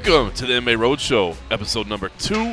Welcome to the MMA Roadshow, episode number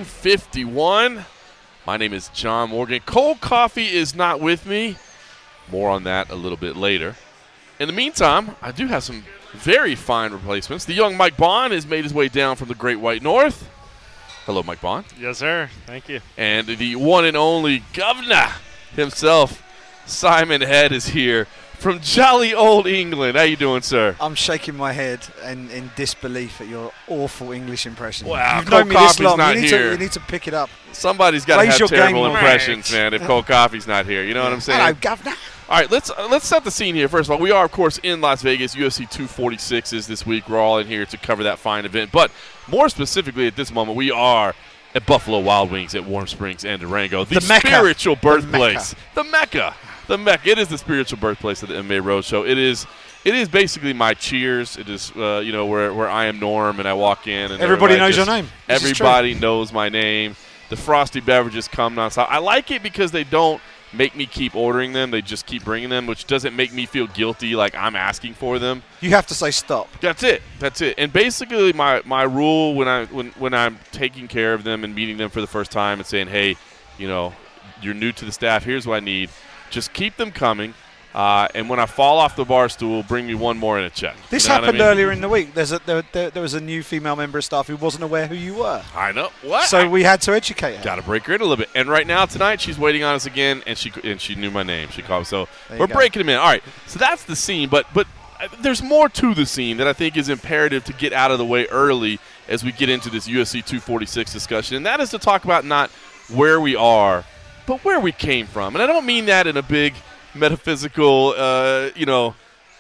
251. My name is John Morgan. Cold Coffee is not with me. More on that a little bit later. In the meantime, I do have some very fine replacements. The young Mike Bond has made his way down from the Great White North. Hello, Mike Bond. Yes, sir. Thank you. And the one and only governor himself, Simon Head, is here from jolly old England. How you doing, sir? I'm shaking my head in disbelief at your awful English impression. Wow, You've known me this long. not here. You need to pick it up. Somebody's got to Raise have your terrible game, impressions, man, if Cold Coffee's not here. You know what I'm saying? Hello, governor. All right, let's set the scene here. First of all, we are, of course, in Las Vegas. UFC 246 is this week. We're all in here to cover that fine event. But more specifically at this moment, we are at Buffalo Wild Wings at Warm Springs and Durango, the spiritual birthplace. The Mecca. The Mecca. It is the spiritual birthplace of the MMA Roadshow. It is basically my Cheers. It is where I am Norm and I walk in and everybody knows your name. Everybody knows my name. The frosty beverages come nonstop. I like it because they don't make me keep ordering them. They just keep bringing them, which doesn't make me feel guilty like I'm asking for them. You have to say stop. That's it. And basically my rule when I'm taking care of them and meeting them for the first time and saying, hey, you're new to the staff, here's what I need. Just keep them coming, and when I fall off the bar stool, bring me one more in a check. This happened earlier in the week. There was a new female member of staff who wasn't aware who you were. I know. What? So we had to educate her. Got to break her in a little bit. And right now, tonight, she's waiting on us again, and she knew my name. She called me. So we're breaking them in. All right, so that's the scene, but there's more to the scene that I think is imperative to get out of the way early as we get into this UFC 246 discussion, and that is to talk about not where we are, but where we came from. And I don't mean that in a big metaphysical, that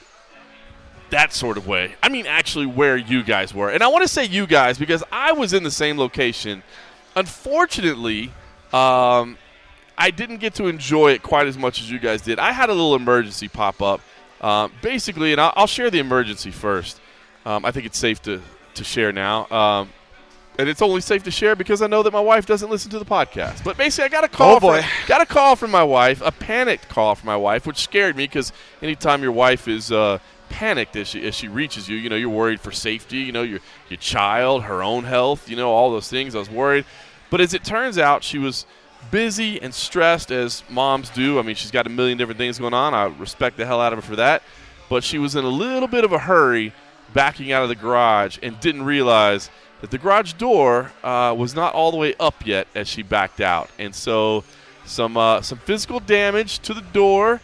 sort of way. I mean actually where you guys were. And I want to say you guys because I was in the same location. Unfortunately, I didn't get to enjoy it quite as much as you guys did. I had a little emergency pop up. Basically, and I'll share the emergency first. I think it's safe to share now. And it's only safe to share because I know that my wife doesn't listen to the podcast. But basically, I got a call. Got a call from my wife, a panicked call from my wife, which scared me because anytime your wife is panicked as she reaches you, you're worried for safety. Your child, her own health, all those things. I was worried, but as it turns out, she was busy and stressed as moms do. I mean, she's got a million different things going on. I respect the hell out of her for that. But she was in a little bit of a hurry, backing out of the garage, and didn't realize that the garage door was not all the way up yet as she backed out. And so some physical damage to the door,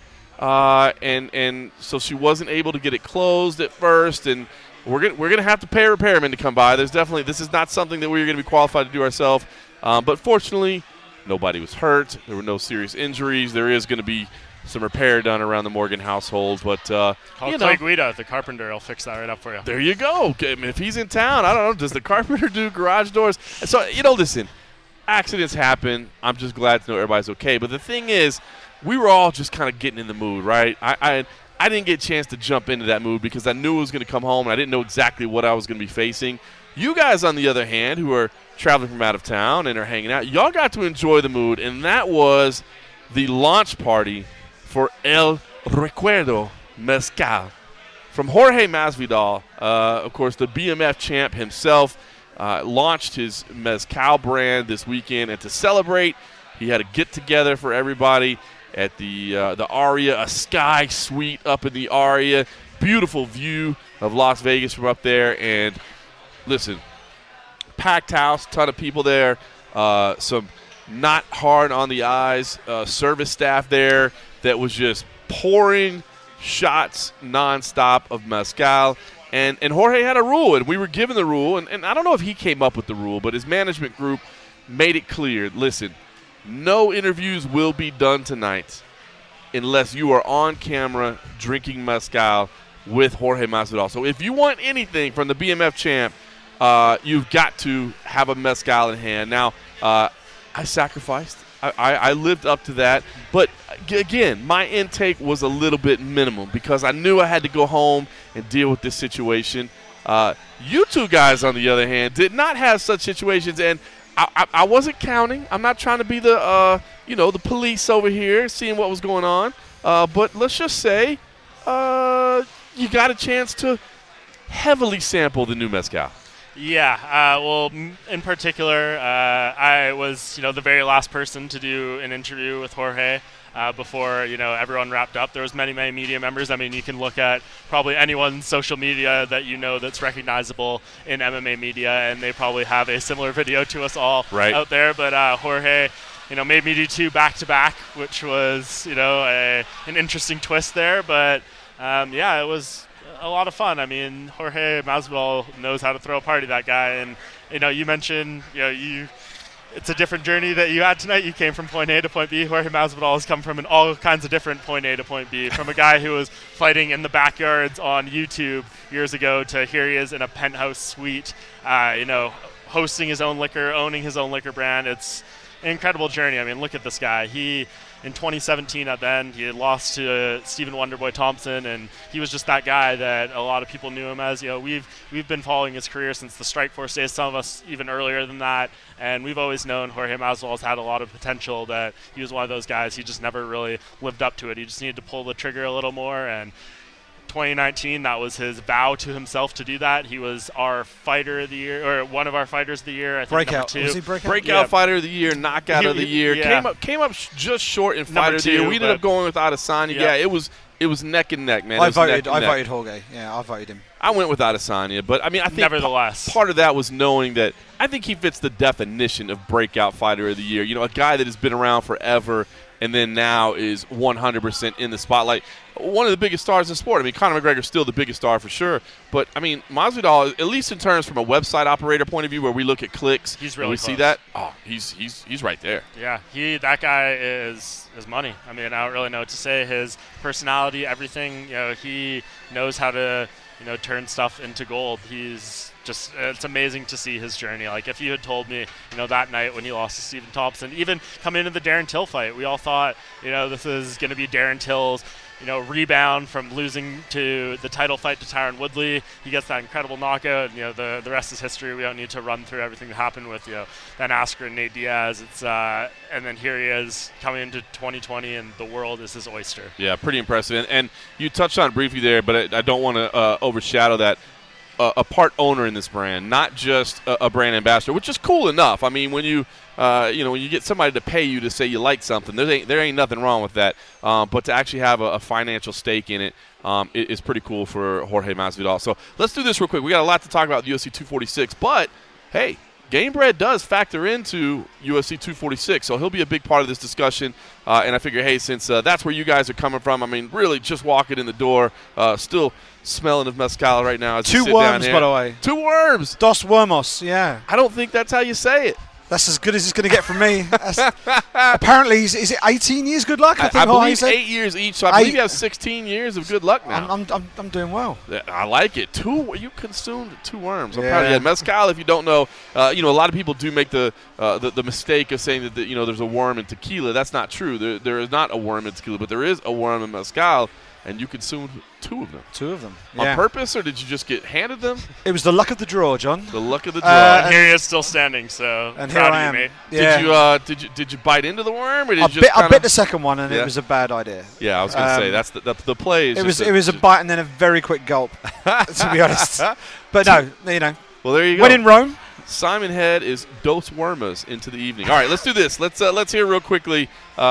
and so she wasn't able to get it closed at first. And we're gonna have to pay a repairman to come by. This is not something that we're going to be qualified to do ourselves. But fortunately, nobody was hurt. There were no serious injuries. There is going to be some repair done around the Morgan household, but call Clay Guida, the carpenter. He'll fix that right up for you. There you go. Okay, I mean, if he's in town, I don't know. Does the carpenter do garage doors? And so listen, accidents happen. I'm just glad to know everybody's okay. But the thing is, we were all just kind of getting in the mood, right? I didn't get a chance to jump into that mood because I knew I was going to come home and I didn't know exactly what I was going to be facing. You guys, on the other hand, who are traveling from out of town and are hanging out, y'all got to enjoy the mood, and that was the launch party for El Recuerdo Mezcal. From Jorge Masvidal, of course, the BMF champ himself, launched his Mezcal brand this weekend. And to celebrate, he had a get-together for everybody at the Aria, a sky suite up in the Aria. Beautiful view of Las Vegas from up there. And listen, packed house, ton of people there, some not hard on the eyes service staff there that was just pouring shots nonstop of mezcal. And Jorge had a rule, and we were given the rule, and I don't know if he came up with the rule, but his management group made it clear, listen, no interviews will be done tonight unless you are on camera drinking mezcal with Jorge Masvidal. So if you want anything from the BMF champ, you've got to have a mezcal in hand. Now, I sacrificed. I lived up to that. But, again, my intake was a little bit minimum because I knew I had to go home and deal with this situation. You two guys, on the other hand, did not have such situations. And I wasn't counting. I'm not trying to be the police over here seeing what was going on. But let's just say you got a chance to heavily sample the new mezcal. Yeah, well, in particular, I was, the very last person to do an interview with Jorge before, everyone wrapped up. There was many media members. I mean, you can look at probably anyone's social media that that's recognizable in MMA media, and they probably have a similar video to us all out there. But Jorge, made me do 2 back-to-back, which was, an interesting twist there. But, it was a lot of fun. I mean, Jorge Masvidal knows how to throw a party, that guy. And, you mentioned, it's a different journey that you had tonight. You came from point A to point B. Jorge Masvidal has come from all kinds of different point A to point B. From a guy who was fighting in the backyards on YouTube years ago to here he is in a penthouse suite, hosting his own liquor, owning his own liquor brand. It's an incredible journey. I mean, look at this guy. In 2017 at the end, he had lost to Stephen Wonderboy Thompson, and he was just that guy that a lot of people knew him as. We've been following his career since the Strikeforce days, some of us even earlier than that, and we've always known Jorge Masvidal has had a lot of potential, that he was one of those guys. He just never really lived up to it. He just needed to pull the trigger a little more, and 2019, that was his vow to himself to do that. He was our fighter of the year, or one of our fighters of the year. I think breakout. #2. Was he breakout? Breakout fighter of the year, knockout of the year. Yeah. Came up just short in fighter of the year. We ended up going with Adesanya. Yeah, it was neck and neck, man. I voted Jorge. Yeah, I voted him. I went with Adesanya, but I mean, I think nevertheless, part of that was knowing that I think he fits the definition of breakout fighter of the year. A guy that has been around forever and then now is 100% in the spotlight. One of the biggest stars in sport. I mean, Conor McGregor's still the biggest star for sure. But, I mean, Masvidal, at least in terms from a website operator point of view where we look at clicks, he's really see that, he's right there. Yeah, that guy is money. I mean, I don't really know what to say. His personality, everything, he knows how to, turn stuff into gold. He's just, it's amazing to see his journey. Like, if you had told me, that night when he lost to Stephen Thompson, even coming into the Darren Till fight, we all thought, this is going to be Darren Till's, rebound from losing to the title fight to Tyron Woodley. He gets that incredible knockout, and, the rest is history. We don't need to run through everything that happened with, Ben Askren and Nate Diaz. It's, and then here he is coming into 2020, and the world is his oyster. Yeah, pretty impressive. And you touched on it briefly there, but I don't want to overshadow that. A part owner in this brand, not just a brand ambassador, which is cool enough. I mean, when you when you get somebody to pay you to say you like something, there ain't nothing wrong with that. But to actually have a financial stake in it is pretty cool for Jorge Masvidal. So let's do this real quick. We got a lot to talk about UFC 246, but hey, Gamebred does factor into UFC 246, so he'll be a big part of this discussion. And I figure, hey, since that's where you guys are coming from, I mean, really just walking in the door, still smelling of mezcal right now. As 2 worms, by the way. 2 worms. Dos wormos, yeah. I don't think that's how you say it. That's as good as he's going to get from me. Apparently, is it 18 years good luck? I believe 8 years each, so I believe you have 16 years of good luck now. I'm doing well. I like it. You consumed 2 worms. I'm proud of you. Mezcal, if you don't know, a lot of people do make the mistake of saying that there's a worm in tequila. That's not true. There is not a worm in tequila, but there is a worm in mezcal. And you consumed 2 of them. 2 of them. On purpose, or did you just get handed them? It was the luck of the draw, John. The luck of the draw. And here he is still standing, so and proud here I of you, am. mate. Yeah. Did you bite into the worm, or did I bit the second one, and it was a bad idea. Yeah, I was going to say that's the play. It was a bite and then a very quick gulp, to be honest. But no, Well, there you go. When in Rome. Simon Head is Dos Wormas into the evening. All right, let's do this. Let's hear real quickly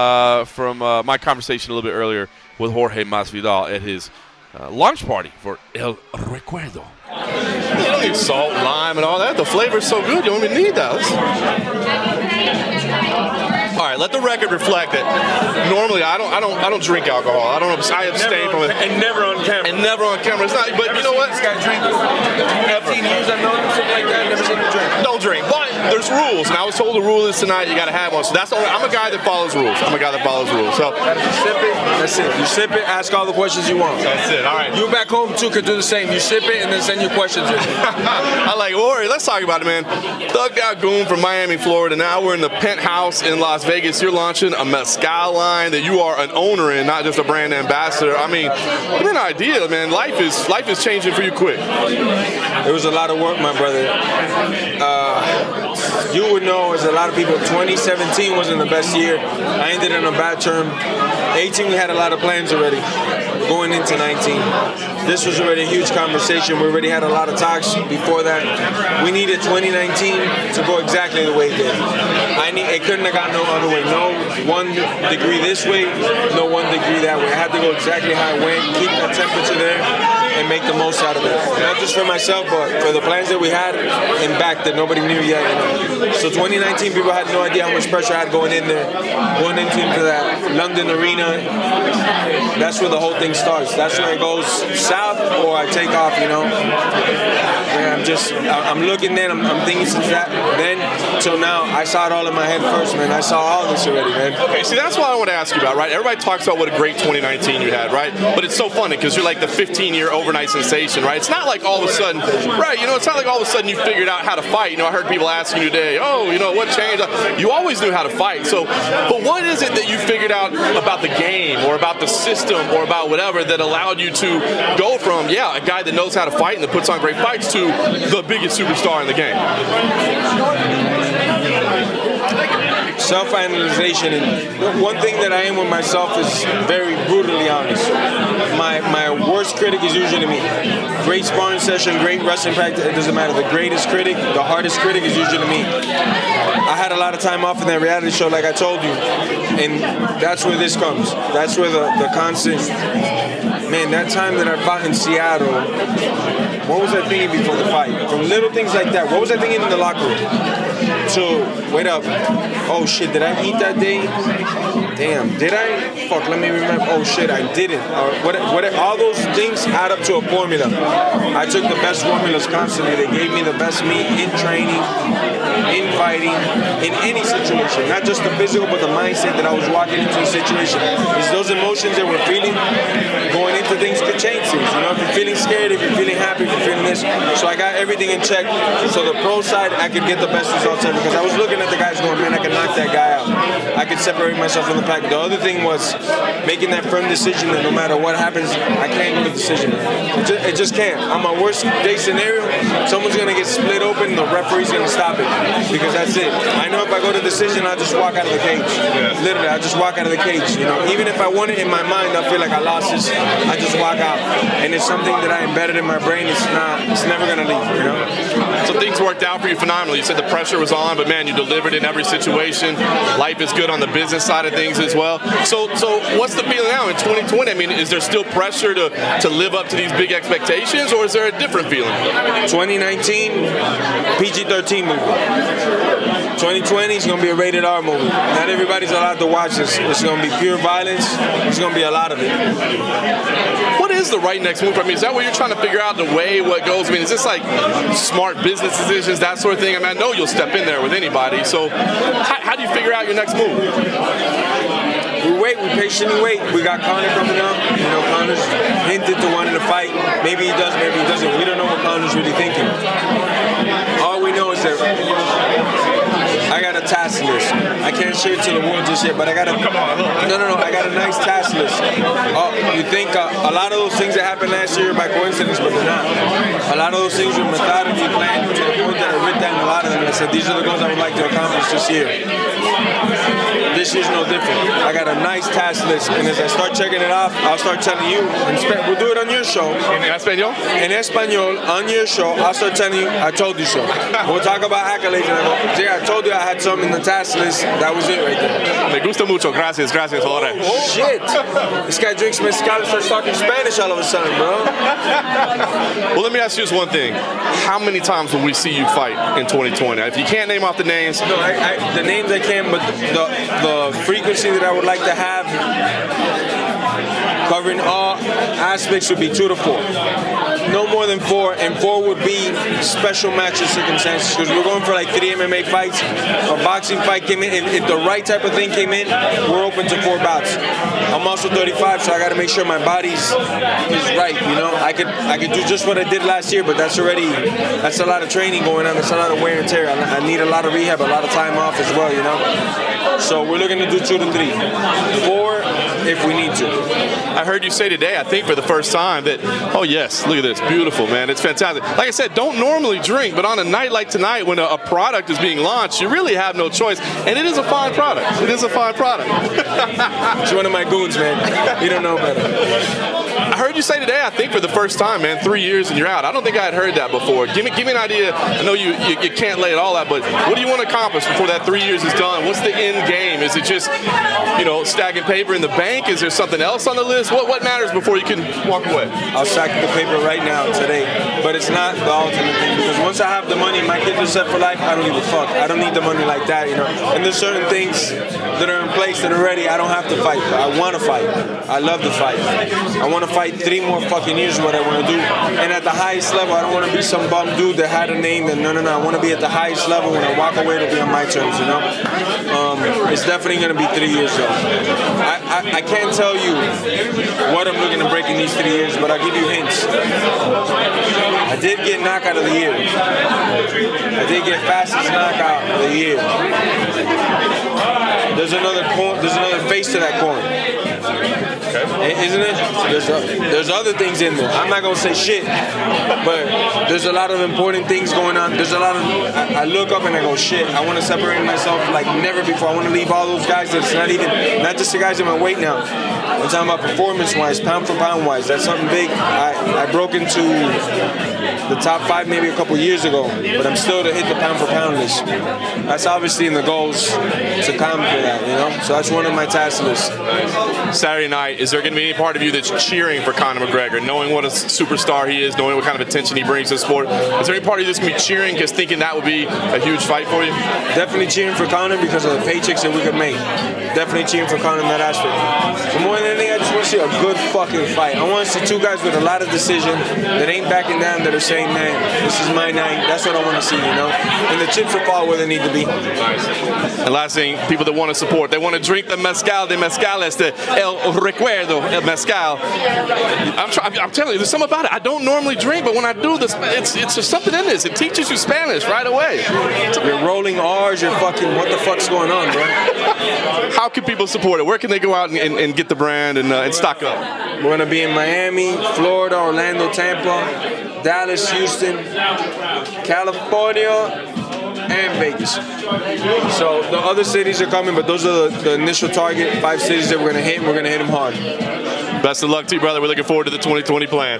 from my conversation a little bit earlier with Jorge Masvidal at his launch party for El Recuerdo. You don't need salt, lime, and all that. The flavor's so good, you don't even need that. All right, let the record reflect that. Normally, I don't drink alcohol. I abstain from it. And never on camera. And never on camera. It's not. But you know what? This guy drink. 15 years I've known him, something like that. Never seen him drink. Don't drink. But there's rules, and I was told the rule is tonight you got to have one. So that's the only. I'm a guy that follows rules. So you sip it. That's it. You sip it. Ask all the questions you want. That's it. All right. You back home too could do the same. You sip it and then send your questions in. I like Ori. Let's talk about it, man. Thugged Out Goon from Miami, Florida. Now we're in the penthouse in Las Vegas. You're launching a mezcal line that you are an owner in, not just a brand ambassador. I mean, give me an idea, man. Life is changing for you quick. It was a lot of work, my brother. you would know, as a lot of people, 2017 wasn't the best year. I ended on a bad term. 18, we had a lot of plans already going into 19. This was already a huge conversation. We already had a lot of talks before that. We needed 2019 to go exactly the way it did. It couldn't have gone no other way. No 1 degree this way, no 1 degree that way. I had to go exactly how it went, keep that temperature there, and make the most out of it. Not just for myself, but for the plans that we had and back that nobody knew yet. So 2019, people had no idea how much pressure I had going in there. Going into that London arena, that's where the whole thing starts. That's where it goes south or I take off, you know. And I'm looking then, I'm thinking since then till now, I saw it all in my head first, man. I saw all this already, man. Okay, see, that's what I want to ask you about, right? Everybody talks about what a great 2019 you had, right? But it's so funny because you're like the 15-year overnight sensation, right? It's not like all of a sudden, right, you know, it's not like all of a sudden you figured out how to fight. You know, I heard people asking you today, oh, you know, what changed? You always knew how to fight. So, but what is it that you figured out about the game or about the system or about whatever that allowed you to go from, yeah, a guy that knows how to fight and that puts on great fights to the biggest superstar in the game? Self-analyzation, and one thing that I am with myself is very brutally honest. My worst critic is usually me. Great sparring session, great wrestling practice, it doesn't matter. The greatest critic, the hardest critic is usually me. I had a lot of time off in that reality show, like I told you, and that's where this comes. That's where the constant, man, that time that I fought in Seattle, what was I thinking before the fight? From little things like that, what was I thinking in the locker room? So, wait up. Oh shit, did I eat that day? Damn, did I? Fuck, let me remember. Oh shit, I didn't. All those things add up to a formula. I took the best formulas constantly. They gave me the best meat in training, in fighting, in any situation. Not just the physical, but the mindset that I was walking into a situation. Because those emotions that we're feeling, going into things could change things. You know, if you're feeling scared, if you're feeling happy, if you're feeling this. So I got everything in check. So the pro side, I could get the best results ever. Because I was looking at the guys going, man, I can knock that guy out. I could separate myself from the pack. The other thing was making that firm decision that no matter what happens, I can't go to decision. It just can't. On my worst day scenario, someone's going to get split open and the referee's going to stop it. Because that's it. I know if I go to decision, I'll just walk out of the cage. Literally, I'll just walk out of the cage. You know, even if I won it in my mind, I feel like I lost this. I just walk out. And it's something that I embedded in my brain. It's never going to leave, you know? So things worked out for you phenomenally. You said the pressure was on, but man, you delivered in every situation. Life is good on the business side of things as well. So what's the feeling now in 2020? I mean, is there still pressure to live up to these big expectations, or is there a different feeling? 2019, PG-13 movie. 2020 is going to be a rated R movie. Not everybody's allowed to watch this. It's going to be pure violence. There's going to be a lot of it. What is the right next move? I mean, is that what you're trying to figure out, the way what goes? I mean, is this like smart business decisions, that sort of thing? I mean, I know you'll step in there with anybody. So how do you figure out your next move? We patiently wait. We got Conor coming up. You know, Conor's hinted to wanting to fight. Maybe he does, maybe he doesn't. We don't know what Conor's really thinking. All we know is that I got a task list. I can't share it to the world just yet, but I got a I got a nice task list. You think a lot of those things that happened last year by coincidence, but they're not. A lot of those things were methodically planned to the point that I wrote down a lot of them and I said, these are the goals I would like to accomplish this year. This year's no different. I got a nice task list, and as I start checking it off, I'll start telling you. We'll do it on your show. En español? En español, on your show, I'll start telling you, I told you so. We'll talk about accolades, and I go, yeah, I told you I had something in the task list. That was it right there. Me gusta mucho. Gracias, Jorge. Oh, shit. This guy drinks mezcal and starts talking Spanish all of a sudden, bro. Well, let me ask you just one thing. How many times will we see you fight in 2020? If you can't name off the names. No, the names I can, but the frequency that I would like to have, covering all aspects, would be 2 to 4. No more than 4, and 4 would be special matches circumstances, because we're going for like 3 MMA fights. A boxing fight came in, if the right type of thing came in, we're open to 4 bouts. I'm also 35, so I got to make sure my body's is right, you know. I could do just what I did last year, but that's a lot of training going on. That's a lot of wear and tear. I need a lot of rehab, a lot of time off as well, you know. So we're looking to do 2 to 3. 4, if we need to. I heard you say today, I think for the first time, that, oh yes, look at this, beautiful, man, it's fantastic. Like I said, don't normally drink, but on a night like tonight when a product is being launched, you really have no choice, and it is a fine product. It is a fine product. It's one of my goons, man. You don't know better. I heard you say today, I think for the first time, man, 3 years and you're out. I don't think I had heard that before. Give me an idea. I know you can't lay it all out, but what do you want to accomplish before that 3 years is done? What's the end game? Is it just, stacking paper in the bank? Is there something else on the list? What matters before you can walk away? I'll stack the paper right now, today. But it's not the ultimate thing, because once I have the money, my kids are set for life, I don't give a fuck. I don't need the money like that, And there's certain things that are in place that are ready. I don't have to fight, but I want to fight. I love to fight. I want to fight 3 more fucking years is what I want to do. And at the highest level, I don't want to be some bum dude that had a name that, no. I want to be at the highest level. When I walk away, it'll be on my terms, It's definitely going to be 3 years, though. I can't tell you what I'm looking to break in these 3 years, but I'll give you hints. I did get knockout of the year. I did get fastest knockout of the year. There's another face to that coin. Okay. Isn't it? There's other things in there. I'm not going to say shit, but there's a lot of important things going on. There's a lot of, I look up and I go, shit, I want to separate myself like never before. I want to leave all those guys that's not just the guys in my weight now. I'm talking about performance-wise, pound for pound-wise. That's something big. I broke into the top 5 maybe a couple years ago, but I'm still to hit the pound for pound list. That's obviously in the goals to come for that, So that's one of my task lists. Saturday night, is there going to be any part of you that's cheering for Conor McGregor, knowing what a superstar he is, knowing what kind of attention he brings to the sport? Is there any part of you that's going to be cheering because thinking that would be a huge fight for you? Definitely cheering for Conor because of the paychecks that we could make. Definitely cheering for Conor in that aspect. But more than anything, I just want to see a good fucking fight. I want to see 2 guys with a lot of decision that ain't backing down, that are saying, man, this is my night. That's what I want to see, And the chips will fall where they need to be. And last thing, people that want to support, they want to drink the mezcal de mezcales, the El Recuerdo El Mezcal. I'm telling you, there's something about it. I don't normally drink, but when I do this, it's just something in this. It teaches you Spanish right away. You're rolling R's, you're fucking, what the fuck's going on, bro? How can people support it? Where can they go out and get the brand and stock up? We're going to be in Miami, Florida, Orlando, Tampa, Dallas, Houston, California, and Vegas. So the other cities are coming, but those are the initial target 5 cities that we're going to hit, and we're going to hit them hard. Best of luck to you, brother. We're looking forward to the 2020 plan.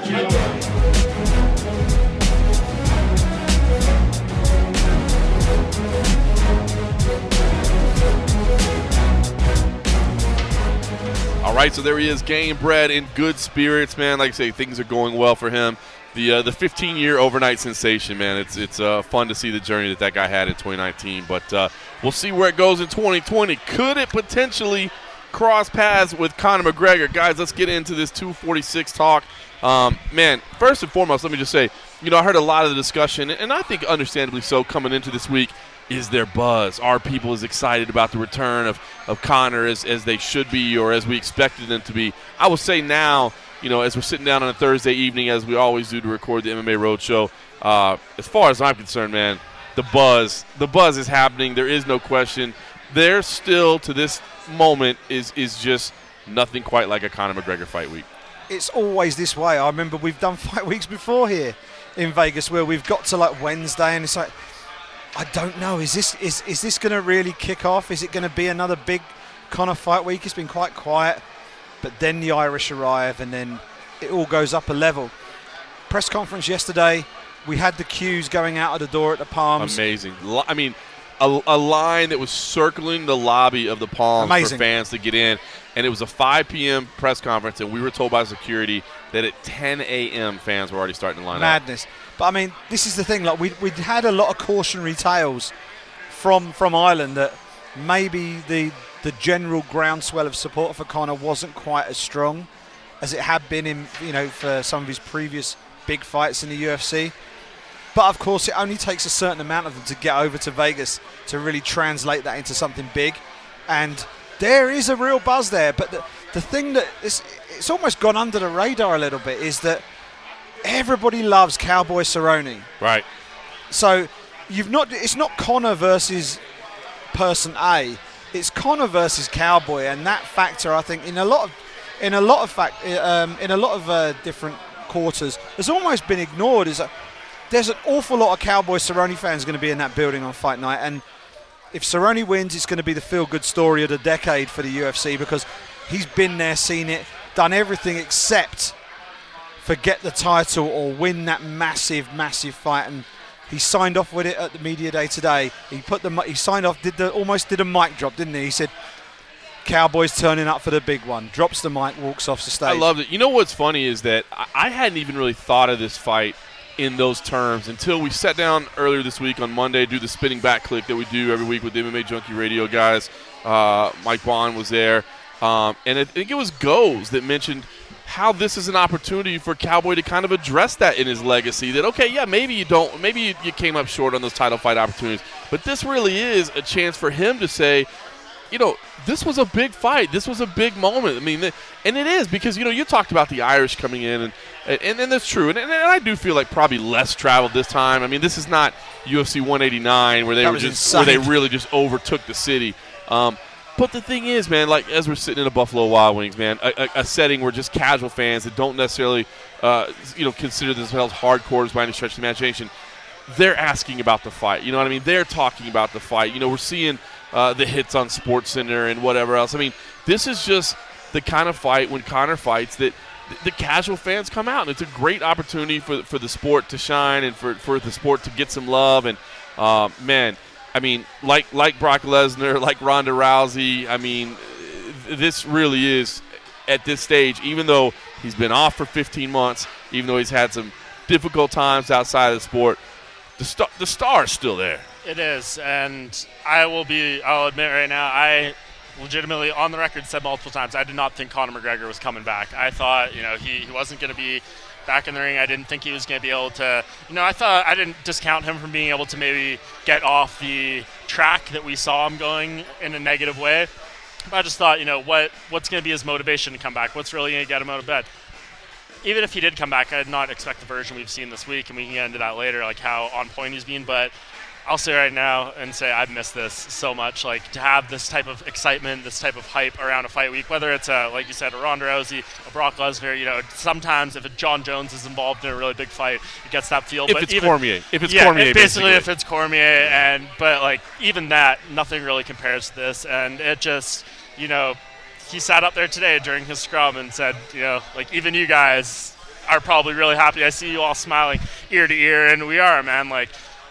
All right, so there he is, game bred, in good spirits, man. Like I say, things are going well for him. The 15-year overnight sensation, man. It's fun to see the journey that guy had in 2019. But we'll see where it goes in 2020. Could it potentially cross paths with Conor McGregor? Guys, let's get into this 246 talk. Man, first and foremost, let me just say, I heard a lot of the discussion, and I think understandably so, coming into this week. Is there buzz? Are people as excited about the return of Conor as they should be or as we expected them to be? I will say now, as we're sitting down on a Thursday evening, as we always do to record the MMA Roadshow, as far as I'm concerned, man, the buzz is happening. There is no question. There still, to this moment, is just nothing quite like a Conor McGregor fight week. It's always this way. I remember we've done fight weeks before here in Vegas where we've got to like Wednesday and it's like, I don't know. Is this going to really kick off? Is it going to be another big Conor fight week? It's been quite quiet, but then the Irish arrive, and then it all goes up a level. Press conference yesterday, we had the queues going out of the door at the Palms. Amazing. I mean, a line that was circling the lobby of the Palms for fans to get in, and it was a 5 p.m. press conference, and we were told by security that at 10 a.m. fans were already starting to line up. Madness. But I mean, this is the thing. Like we'd had a lot of cautionary tales from Ireland that maybe the general groundswell of support for Conor wasn't quite as strong as it had been in for some of his previous big fights in the UFC. But of course, it only takes a certain amount of them to get over to Vegas to really translate that into something big. And there is a real buzz there. But the thing that it's almost gone under the radar a little bit is that everybody loves Cowboy Cerrone. Right. So it's not Conor versus person A. it's Conor versus Cowboy, and that factor, I think, in a lot of different quarters, has almost been ignored. Is that there's an awful lot of Cowboy Cerrone fans going to be in that building on fight night, and if Cerrone wins, it's going to be the feel-good story of the decade for the UFC, because he's been there, seen it, done everything except forget the title or win that massive fight, and he signed off with it at the media day today. He signed off, almost did a mic drop, didn't he? He said, Cowboys turning up for the big one. Drops the mic, walks off the stage. I loved it. You know what's funny is that I hadn't even really thought of this fight in those terms until we sat down earlier this week on Monday to do the spinning back click that we do every week with the MMA Junkie Radio guys. Mike Bond was there. And I think it was Goes that mentioned how this is an opportunity for Cowboy to kind of address that in his legacy, that, okay, yeah, maybe you came up short on those title fight opportunities, but this really is a chance for him to say, you know, this was a big fight. This was a big moment. I mean, and it is, because, you know, you talked about the Irish coming in, and that's true. And I do feel like probably less traveled this time. I mean, this is not UFC 189 where they really just overtook the city. But the thing is, man, like, as we're sitting in a Buffalo Wild Wings, man, a setting where just casual fans that don't necessarily, consider themselves hardcores by any stretch of the imagination, they're asking about the fight. You know what I mean? They're talking about the fight. You know, we're seeing the hits on SportsCenter and whatever else. I mean, this is just the kind of fight when Conor fights that the casual fans come out, and it's a great opportunity for the sport to shine and for the sport to get some love. And, man, I mean, like Brock Lesnar, like Ronda Rousey, I mean, this really is, at this stage, even though he's been off for 15 months, even though he's had some difficult times outside of the sport, the star is still there. It is, and I'll admit right now, I legitimately, on the record, said multiple times, I did not think Conor McGregor was coming back. I thought, you know, he wasn't going to be back in the ring. I didn't think he was going to be able to, you know, I didn't discount him from being able to maybe get off the track that we saw him going in a negative way. But I just thought, you know, what's going to be his motivation to come back? What's really going to get him out of bed? Even if he did come back, I did not expect the version we've seen this week, and we can get into that later, like how on point he's been. But I'll say right now and say I've missed this so much. Like, to have this type of excitement, this type of hype around a fight week, whether it's like you said, a Ronda Rousey, a Brock Lesnar. You know, sometimes if John Jones is involved in a really big fight, it gets that feel. If it's Cormier, basically if it's Cormier, but like even that, nothing really compares to this, and it just, you know. He sat up there today during his scrum and said, you know, like, even you guys are probably really happy. I see you all smiling ear to ear, and we are, man. Like,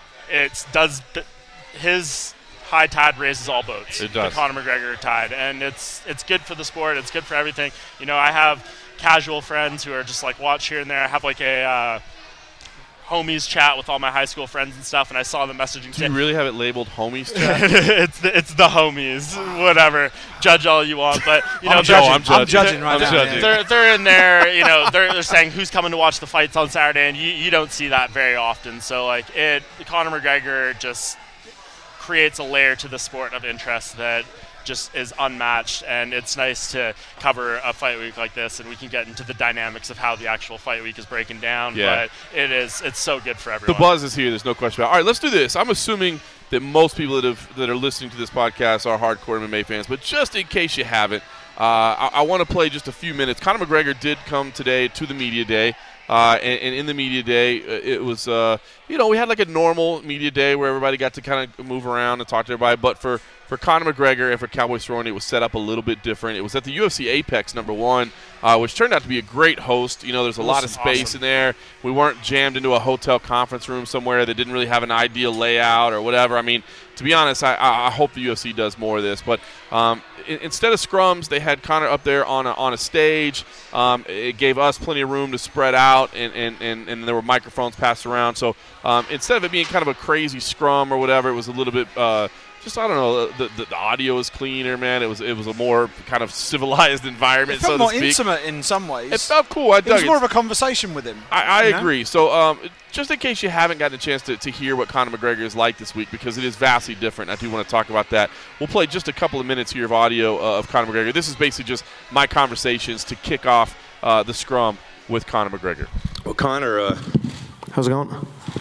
his high tide raises all boats. It does. The Conor McGregor tide, and it's good for the sport. It's good for everything. You know, I have casual friends who are just like watch here and there. I have like a homies chat with all my high school friends and stuff, and I saw the messaging. Do you really have it labeled homies chat? it's the homies, whatever. Judge all you want, but you know, I'm judging right now. They're in there, you know, they're saying who's coming to watch the fights on Saturday, and you don't see that very often. So like Conor McGregor just creates a layer to the sport of interest that just is unmatched, and it's nice to cover a fight week like this, and we can get into the dynamics of how the actual fight week is breaking down. Yeah. But it's so good for everyone. The buzz is here. There's no question about it. All right, let's do this. I'm assuming that most people that are listening to this podcast are hardcore MMA fans, but just in case you haven't, I want to play just a few minutes. Conor McGregor did come today to the media day. And in the media day, it was, we had like a normal media day where everybody got to kind of move around and talk to everybody. But for Conor McGregor and for Cowboy Cerrone, it was set up a little bit different. It was at the UFC Apex #1, which turned out to be a great host. You know, there's a lot of space in there. We weren't jammed into a hotel conference room somewhere that didn't really have an ideal layout or whatever. I mean, to be honest, I hope the UFC does more of this. But instead of scrums, they had Conor up there on a stage. It gave us plenty of room to spread out, and there were microphones passed around. So instead of it being kind of a crazy scrum or whatever, it was a little bit just, I don't know, the audio is cleaner, man. It was a more kind of civilized environment, it felt so to more speak. Intimate in some ways. It felt cool. It was more of a conversation with him. I agree. So just in case you haven't gotten a chance to hear what Conor McGregor is like this week, because it is vastly different, I do want to talk about that. We'll play just a couple of minutes here of audio of Conor McGregor. This is basically just my conversations to kick off the scrum with Conor McGregor. Well, Conor, how's it going?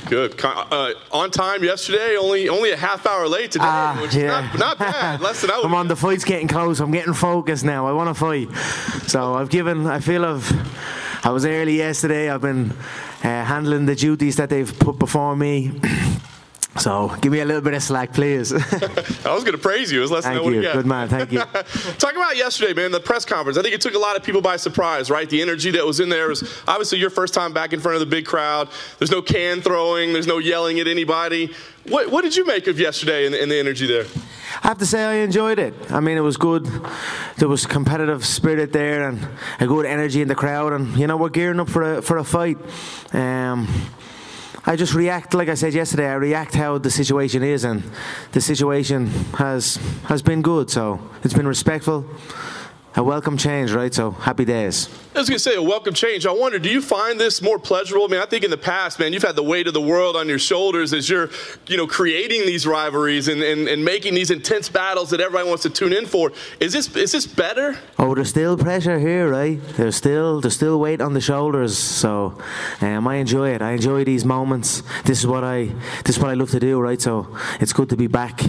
Good. On time yesterday, only a half hour late today, which is not bad. Less than I would. Come on, the fight's getting close. I'm getting focused now. I want to fight. So I was early yesterday. I've been handling the duties that they've put before me. So give me a little bit of slack, please. I was going to praise you. It was less than I would have. Good man. Thank you. Talk about yesterday, man, the press conference. I think it took a lot of people by surprise, right? The energy that was in there was obviously your first time back in front of the big crowd. There's no can throwing. There's no yelling at anybody. What did you make of yesterday and the energy there? I have to say I enjoyed it. I mean, it was good. There was competitive spirit there and a good energy in the crowd. And, we're gearing up for a fight. I just react, like I said yesterday, I react how the situation is, and the situation has been good, so it's been respectful. A welcome change, right? So happy days. I was going to say a welcome change. I wonder, do you find this more pleasurable? I mean, I think in the past, man, you've had the weight of the world on your shoulders as you're, creating these rivalries and making these intense battles that everybody wants to tune in for. Is this better? Oh, there's still pressure here, right? There's still weight on the shoulders. So, I enjoy it. I enjoy these moments. This is what I love to do, right? So it's good to be back.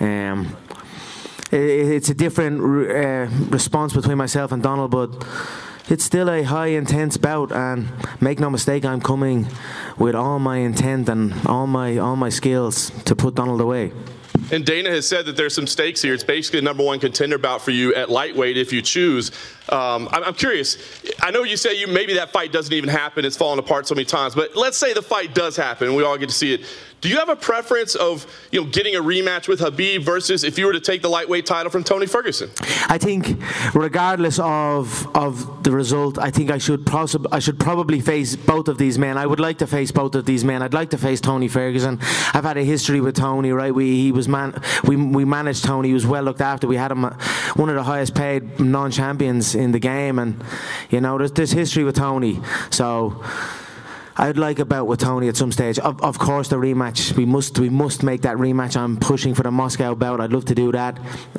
It's a different response between myself and Donald, but it's still a high intense bout, and make no mistake, I'm coming with all my intent and all my skills to put Donald away. And Dana has said that there's some stakes here. It's basically the #1 contender bout for you at lightweight if you choose. I'm curious. I know you say maybe that fight doesn't even happen. It's fallen apart so many times. But let's say the fight does happen and we all get to see it. Do you have a preference of getting a rematch with Khabib versus if you were to take the lightweight title from Tony Ferguson? I think regardless of the result, I think I should probably face both of these men. I would like to face both of these men. I'd like to face Tony Ferguson. I've had a history with Tony, right? We managed Tony. He was well looked after. We had him one of the highest paid non-champions in the game, and there's history with Tony. So I'd like a bout with Tony at some stage. Of course, the rematch. We must make that rematch. I'm pushing for the Moscow bout. I'd love to do that.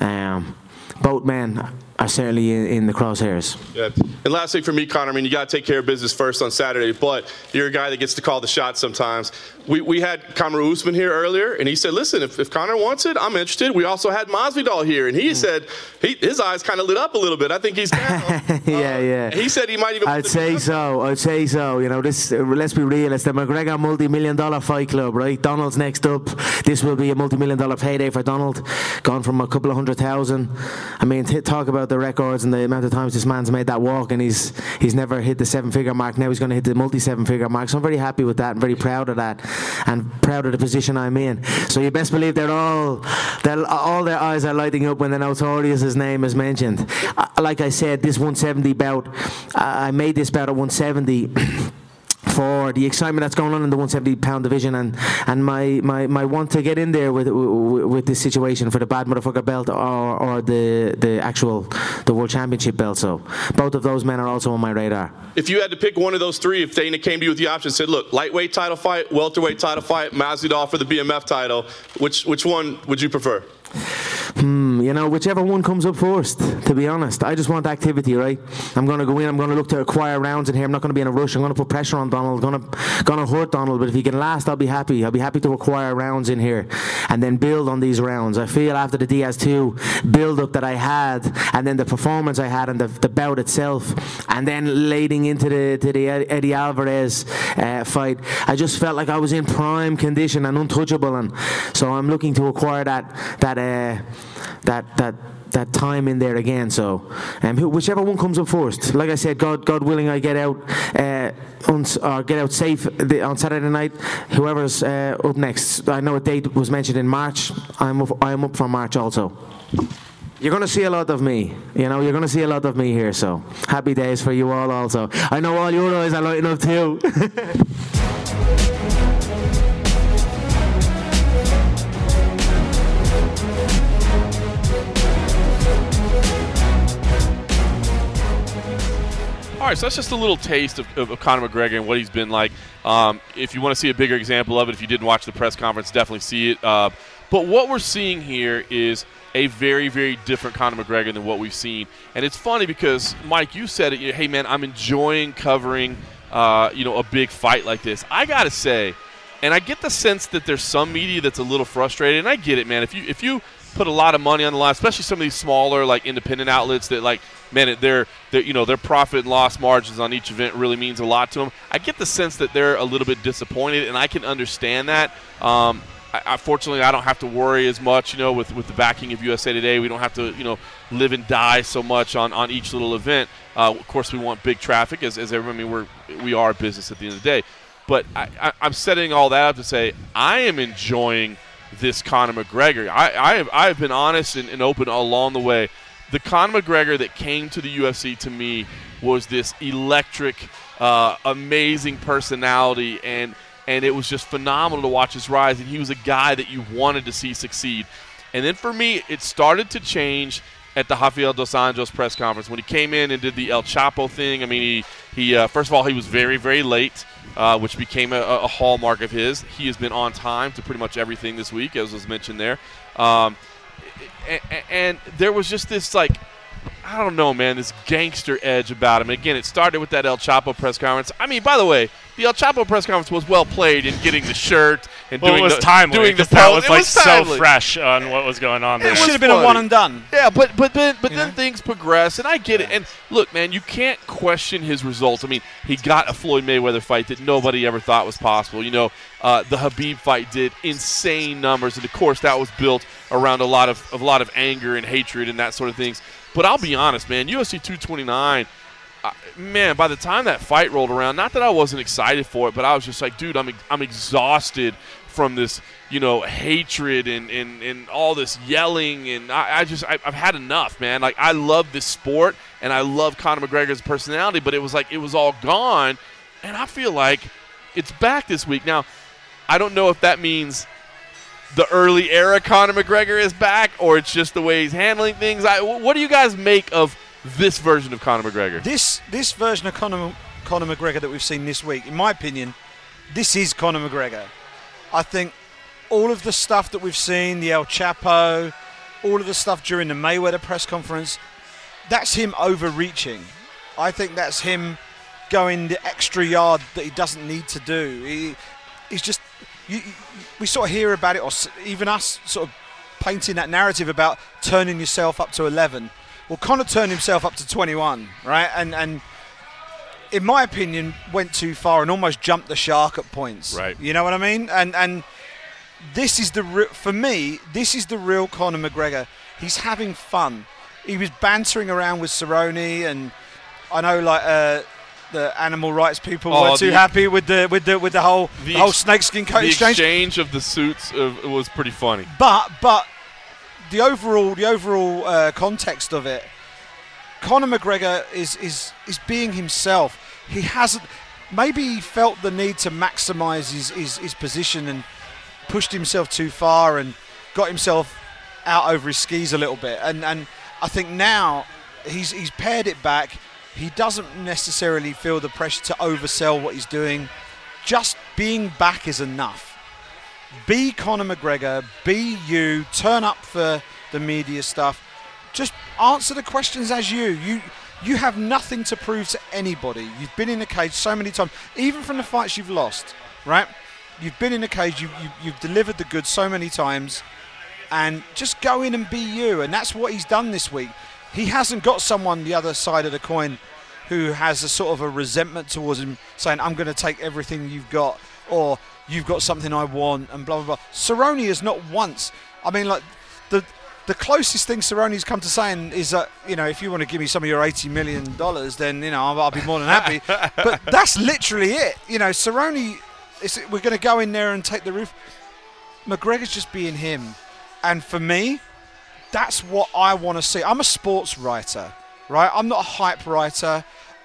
Both men are certainly in the crosshairs. Yeah. And last thing for me, Conor, you got to take care of business first on Saturday, but you're a guy that gets to call the shots sometimes. We had Kamaru Usman here earlier, and he said, listen, if Conor wants it, I'm interested. We also had Masvidal here, and he said his eyes kind of lit up a little bit. I think he's down. Yeah. He said he might even... I'd say so. This, let's be real. It's the McGregor multi-million-dollar fight club, right? Donald's next up. This will be a multi-million-dollar payday for Donald. Gone from a couple of 100,000. Talk about the records and the amount of times this man's made that walk, and he's never hit the 7-figure mark. Now he's going to hit the multi-7-figure mark. So I'm very happy with that and very proud of that, and proud of the position I'm in. So you best believe all their eyes are lighting up when the Notorious' name is mentioned. Like I said, this 170 bout, I made this bout at 170 for the excitement that's going on in the 170-pound division and my want to get in there with this situation for the bad motherfucker belt or the World Championship belt. So both of those men are also on my radar. If you had to pick one of those three, if Dana came to you with the option and said, look, lightweight title fight, welterweight title fight, Masvidal for the BMF title, which one would you prefer? Whichever one comes up first, to be honest. I just want activity, right? I'm going to go in, I'm going to look to acquire rounds in here. I'm not going to be in a rush. I'm going to put pressure on Donald. I'm going to hurt Donald, but if he can last, I'll be happy. I'll be happy to acquire rounds in here and then build on these rounds. I feel after the Diaz 2 build-up that I had, and then the performance I had and the bout itself, and then leading into the Eddie Alvarez fight, I just felt like I was in prime condition and untouchable, and so I'm looking to acquire that time in there again. So whichever one comes up first, like I said, God willing, I get out safe on Saturday night. Whoever's up next, I know a date was mentioned in March. I'm up for March also. You're going to see a lot of me. You're going to see a lot of me here. So happy days for you all also. I know all your eyes are lighting up too. All right, so that's just a little taste of Conor McGregor and what he's been like. If you want to see a bigger example of it, if you didn't watch the press conference, definitely see it. But what we're seeing here is a very, very different Conor McGregor than what we've seen. And it's funny because, Mike, you said it. Hey, man, I'm enjoying covering, a big fight like this. I got to say, And I get the sense that there's some media that's a little frustrated, and I get it, man. If you put a lot of money on the line, especially some of these smaller, like, independent outlets that, like, man, their profit and loss margins on each event really means a lot to them. I get the sense that they're a little bit disappointed, and I can understand that. Fortunately, I don't have to worry as much, with the backing of USA Today. We don't have to, live and die so much on each little event. Of course, we want big traffic, as everybody. We are a business at the end of the day. But I'm setting all that up to say I am enjoying this Conor McGregor. I have been honest and open along the way. The Conor McGregor that came to the UFC to me was this electric, amazing personality, and it was just phenomenal to watch his rise. And he was a guy that you wanted to see succeed. And then for me, it started to change at the Rafael dos Anjos press conference when he came in and did the El Chapo thing. I mean, he first of all, he was very, very late, which became a hallmark of his. He has been on time to pretty much everything this week, as was mentioned there. And there was just this, like, I don't know, man, this gangster edge about him. Again, it started with that El Chapo press conference. I mean, by the way, the El Chapo press conference was well played in getting the shirt and doing the timely, doing the that was like so timely. fresh on what was going on there. It should have been a one and done. Yeah, but then things progress, and I get it. And look, man, you can't question his results. I mean, he got a Floyd Mayweather fight that nobody ever thought was possible. The Khabib fight did insane numbers, and of course that was built around a lot of anger and hatred and that sort of things. But I'll be honest, man, UFC 229, man, by the time that fight rolled around, not that I wasn't excited for it, but I was just like, dude, I'm exhausted from this, hatred and all this yelling, and I've had enough, man. Like, I love this sport, and I love Conor McGregor's personality, but it was like it was all gone, and I feel like it's back this week. Now, I don't know if that means the early era Conor McGregor is back, or it's just the way he's handling things. What do you guys make of this version of Conor McGregor? This version of Conor McGregor that we've seen this week, in my opinion, this is Conor McGregor. I think all of the stuff that we've seen, the El Chapo, all of the stuff during the Mayweather press conference, that's him overreaching. I think that's him going the extra yard that he doesn't need to do. He's just... we sort of hear about it, or even us sort of painting that narrative about turning yourself up to 11. Well, Conor turned himself up to 21, right? And in my opinion, went too far and almost jumped the shark at points. Right. You know what I mean? And this is for me, this is the real Conor McGregor. He's having fun. He was bantering around with Cerrone, and I know, like, the animal rights people were too happy with the whole snakeskin coat exchange. The exchange of the suits was pretty funny. But the overall context of it, Conor McGregor is being himself. He hasn't. Maybe he felt the need to maximise his position and pushed himself too far and got himself out over his skis a little bit. And I think now he's pared it back. He doesn't necessarily feel the pressure to oversell what he's doing. Just being back is enough. Be Conor McGregor, be you, turn up for the media stuff. Just answer the questions as you. You have nothing to prove to anybody. You've been in the cage so many times, even from the fights you've lost, right? You've been in the cage, you've delivered the goods so many times, and just go in and be you. And that's what he's done this week. He hasn't got someone the other side of the coin who has a sort of a resentment towards him, saying, I'm going to take everything you've got, or you've got something I want, and blah, blah, blah. Cerrone is not once. I mean, like, the closest thing Cerrone's come to saying is that, if you want to give me some of your $80 million, then, I'll be more than happy. But that's literally it. Cerrone, we're going to go in there and take the roof. McGregor's just being him. And for me, that's what I want to see. I'm a sports writer, right? I'm not a hype writer.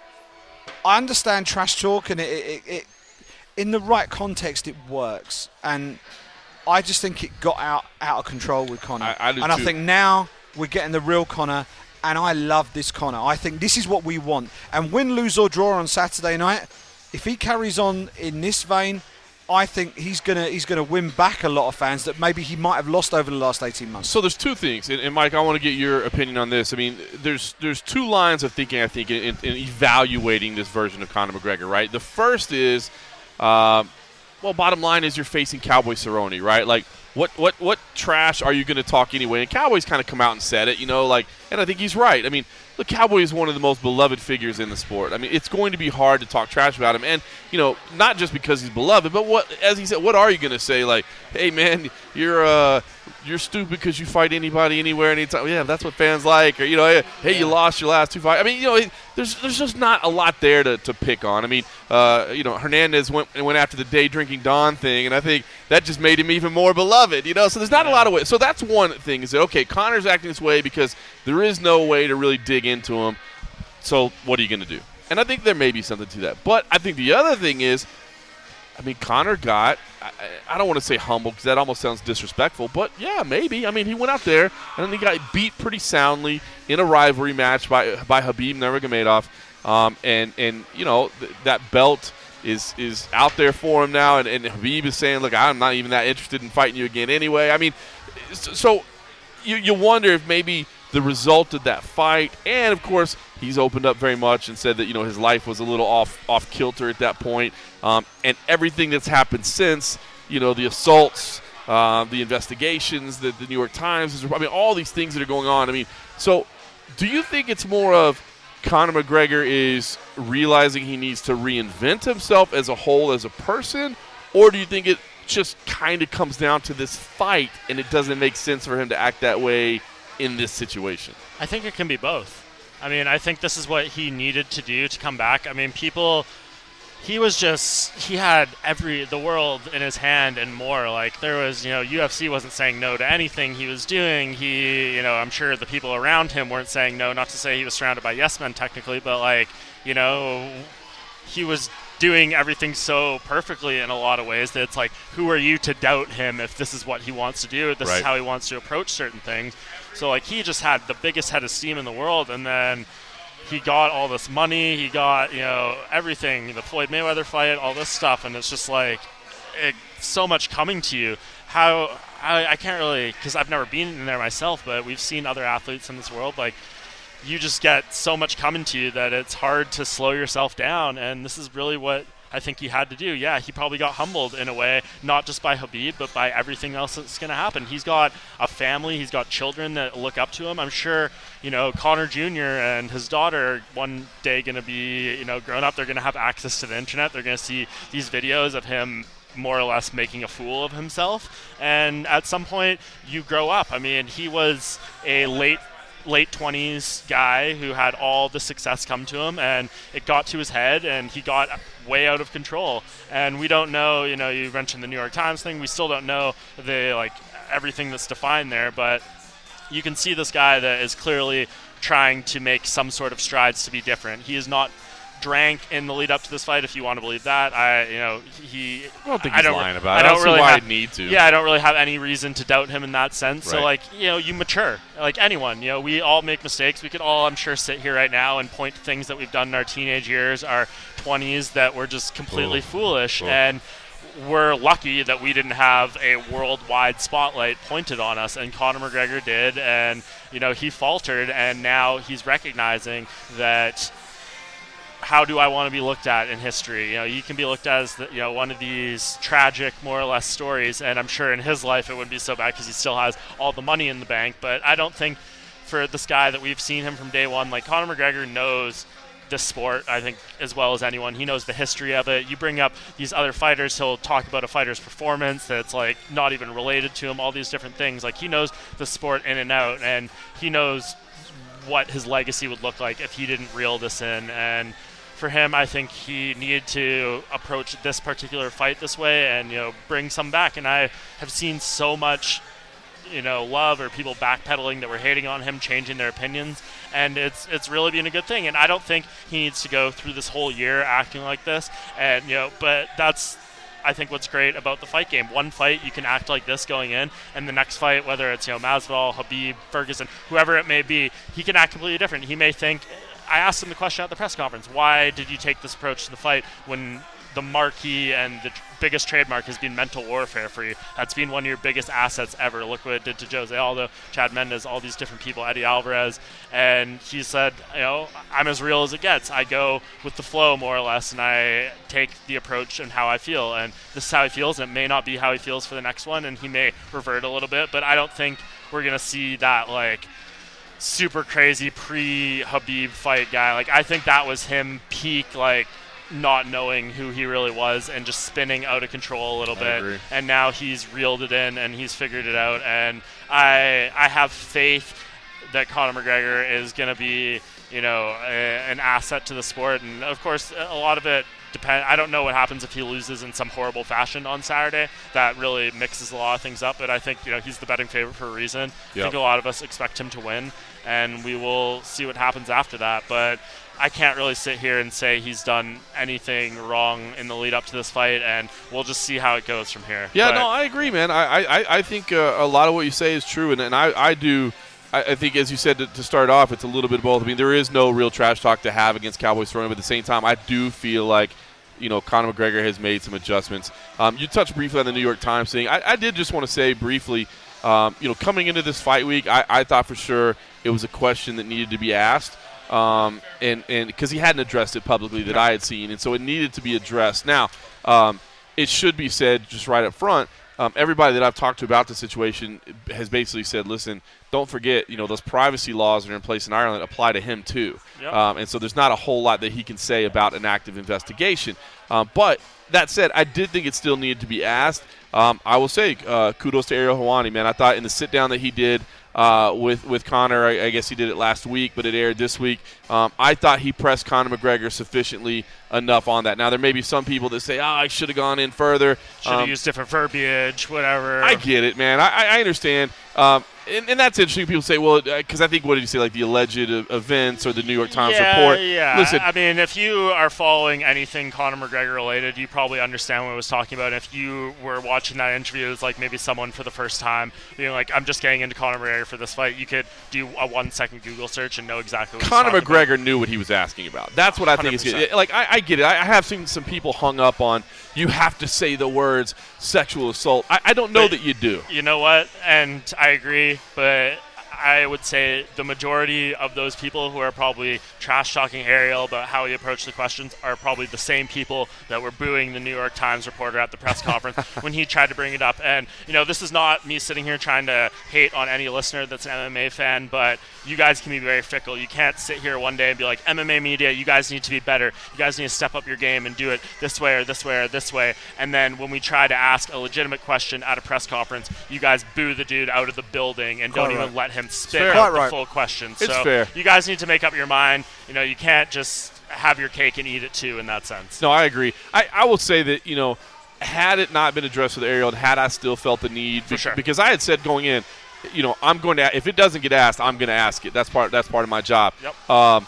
I understand trash talk, and it in the right context, it works. And I just think it got out of control with Conor. I do and too. I think now we're getting the real Conor, and I love this Conor. I think this is what we want. And win, lose, or draw on Saturday night, if he carries on in this vein, I think he's gonna win back a lot of fans that maybe he might have lost over the last 18 months. So there's two things, and Mike, I want to get your opinion on this. I mean, there's two lines of thinking, I think, in evaluating this version of Conor McGregor, right? The first is Well, bottom line is you're facing Cowboy Cerrone, right? Like, what trash are you going to talk anyway? And Cowboy's kind of come out and said it, and I think he's right. I mean, the Cowboy is one of the most beloved figures in the sport. I mean, it's going to be hard to talk trash about him, and not just because he's beloved, but as he said, what are you going to say? Like, hey man, you're stupid because you fight anybody, anywhere, anytime. Yeah, that's what fans like. Or hey, you lost your last 2 fights. I mean, there's just not a lot there to pick on. I mean, Hernandez went after the day drinking Don thing, and I think that just made him even more beloved. So there's not a lot of ways. So that's one thing, is that, okay, Conor's acting this way because there is no way to really dig into him. So what are you going to do? And I think there may be something to that. But I think the other thing is, I mean, Conor got, I don't want to say humble because that almost sounds disrespectful, but yeah, maybe. I mean, he went out there and then he got beat pretty soundly in a rivalry match by Khabib Nurmagomedov. That belt is out there for him now, and Khabib is saying, look, I'm not even that interested in fighting you again anyway. I mean, so you wonder if maybe the result of that fight, and of course he's opened up very much and said that his life was a little off kilter at that point, and everything that's happened since, the assaults, the investigations, the New York Times, I mean, all these things that are going on. I mean, so do you think it's more of Conor McGregor is realizing he needs to reinvent himself as a whole, as a person, or do you think it just kind of comes down to this fight and it doesn't make sense for him to act that way in this situation? I think it can be both. I mean, I think this is what he needed to do to come back. I mean, he had the world in his hand and more. Like, there was, UFC wasn't saying no to anything he was doing. I'm sure the people around him weren't saying no, not to say he was surrounded by yes men technically, but he was doing everything so perfectly in a lot of ways that it's like, who are you to doubt him if this is what he wants to do, this is how he wants to approach certain things. So, like, he just had the biggest head of steam in the world, and then he got all this money, he got, everything, the Floyd Mayweather fight, all this stuff, and it's just like, so much coming to you. I can't really, because I've never been in there myself, but we've seen other athletes in this world, like, you just get so much coming to you that it's hard to slow yourself down, and this is really what I think he had to do. Yeah, he probably got humbled in a way, not just by Khabib, but by everything else that's going to happen. He's got a family, he's got children that look up to him. I'm sure, Conor Jr. and his daughter are one day going to be, grown up. They're going to have access to the internet. They're going to see these videos of him more or less making a fool of himself. And at some point, you grow up. I mean, he was a late 20s guy who had all the success come to him, and it got to his head and he got way out of control. And we don't know, you mentioned the New York Times thing, we still don't know everything that's defined there, but you can see this guy that is clearly trying to make some sort of strides to be different. He is not drank in the lead up to this fight, if you want to believe that. I don't think he's lying about it. I don't really need to. Yeah, I don't really have any reason to doubt him in that sense. Right. So, you mature. Like anyone, we all make mistakes. We could all, I'm sure, sit here right now and point to things that we've done in our teenage years, our 20s, that were just completely foolish. And we're lucky that we didn't have a worldwide spotlight pointed on us, and Conor McGregor did. And, he faltered, and now he's recognizing that, how do I want to be looked at in history? You can be looked at as one of these tragic, more or less, stories, and I'm sure in his life it wouldn't be so bad because he still has all the money in the bank. But I don't think for this guy that we've seen him from day one, like, Conor McGregor knows this sport, I think, as well as anyone. He knows the history of it. You bring up these other fighters, he'll talk about a fighter's performance that's not even related to him, all these different things. Like, he knows the sport in and out, and he knows what his legacy would look like if he didn't reel this in. And for him, I think he needed to approach this particular fight this way and, bring some back. And I have seen so much, love or people backpedaling that were hating on him, changing their opinions. And it's really been a good thing. And I don't think he needs to go through this whole year acting like this. And, but that's, I think, what's great about the fight game. One fight, you can act like this going in, and the next fight, whether it's, Masvidal, Khabib, Ferguson, whoever it may be, he can act completely different. He may think, I asked him the question at the press conference, why did you take this approach to the fight when the marquee and the biggest trademark has been mental warfare for you. That's been one of your biggest assets ever. Look what it did to Jose Aldo, Chad Mendes, all these different people, Eddie Alvarez. And he said, I'm as real as it gets. I go with the flow more or less, and I take the approach and how I feel. And this is how he feels, and it may not be how he feels for the next one, and he may revert a little bit, but I don't think we're going to see that, like, super crazy pre-Habib fight guy. Like, I think that was him peak, like, not knowing who he really was and just spinning out of control a little bit. And now he's reeled it in and he's figured it out. And I have faith that Conor McGregor is going to be, an asset to the sport. And of course, a lot of it depends. I don't know what happens if he loses in some horrible fashion on Saturday. That really mixes a lot of things up. But I think, he's the betting favorite for a reason. Yep. I think a lot of us expect him to win, and we will see what happens after that. But I can't really sit here and say he's done anything wrong in the lead up to this fight, and we'll just see how it goes from here. Yeah, no, I agree, man. I think a lot of what you say is true, and I do. I think, as you said, to start off, it's a little bit of both. I mean, there is no real trash talk to have against Cowboys throwing, but at the same time, I do feel like, Conor McGregor has made some adjustments. You touched briefly on the New York Times thing. I did just want to say briefly, coming into this fight week, I thought for sure it was a question that needed to be asked. And because he hadn't addressed it publicly that I had seen, and so it needed to be addressed. Now, it should be said just right up front, everybody that I've talked to about the situation has basically said, listen, don't forget, those privacy laws that are in place in Ireland apply to him too. Yep. And so there's not a whole lot that he can say about an active investigation. But that said, I did think it still needed to be asked. I will say kudos to Ariel Helwani, man. I thought in the sit-down that he did with Conor, I guess he did it last week, but it aired this week. I thought he pressed Conor McGregor sufficiently enough on that. Now, there may be some people that say, I should have gone in further. Should have used different verbiage, whatever. I get it, man. I understand. And that's interesting. People say, well, because I think, what did you say, like the alleged events or the New York Times report? Yeah, listen, I mean, if you are following anything Conor McGregor related, you probably understand what I was talking about. If you were watching that interview as like maybe someone for the first time, being like, I'm just getting into Conor McGregor for this fight, you could do a 1-second Google search and know exactly what Conor McGregor knew what he was asking about. That's what I think is good. Like, I get it. I have seen some people hung up on, you have to say the words sexual assault. I don't know that you do. You know what? And I agree, but I would say the majority of those people who are probably trash-talking Ariel about how he approached the questions are probably the same people that were booing the New York Times reporter at the press conference when he tried to bring it up. And, this is not me sitting here trying to hate on any listener that's an MMA fan, but you guys can be very fickle. You can't sit here one day and be like, MMA media, you guys need to be better. You guys need to step up your game and do it this way or this way or this way. And then when we try to ask a legitimate question at a press conference, you guys boo the dude out of the building and don't even let him spit out the full question. It's so fair. You guys need to make up your mind. You can't just have your cake and eat it too in that sense. No, I agree. I will say that, had it not been addressed with Ariel, and had I still felt the need, for sure. Because I had said going in, I'm going to, if it doesn't get asked, I'm going to ask it. That's part of my job. Yep.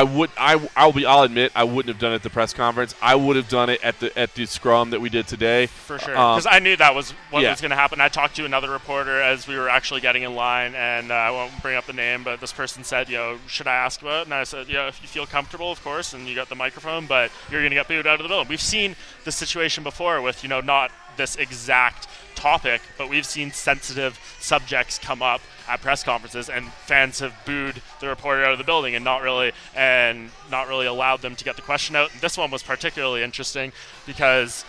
I'll admit I wouldn't have done it at the press conference. I would have done it at the scrum that we did today. For sure, because I knew that was what was going to happen. I talked to another reporter as we were actually getting in line, and I won't bring up the name, but this person said, should I ask about it? And I said, if you feel comfortable, of course, and you got the microphone, but you're going to get booed out of the building. We've seen the situation before with, not this exact topic, but we've seen sensitive subjects come up at press conferences, and fans have booed the reporter out of the building and not really allowed them to get the question out. And this one was particularly interesting because,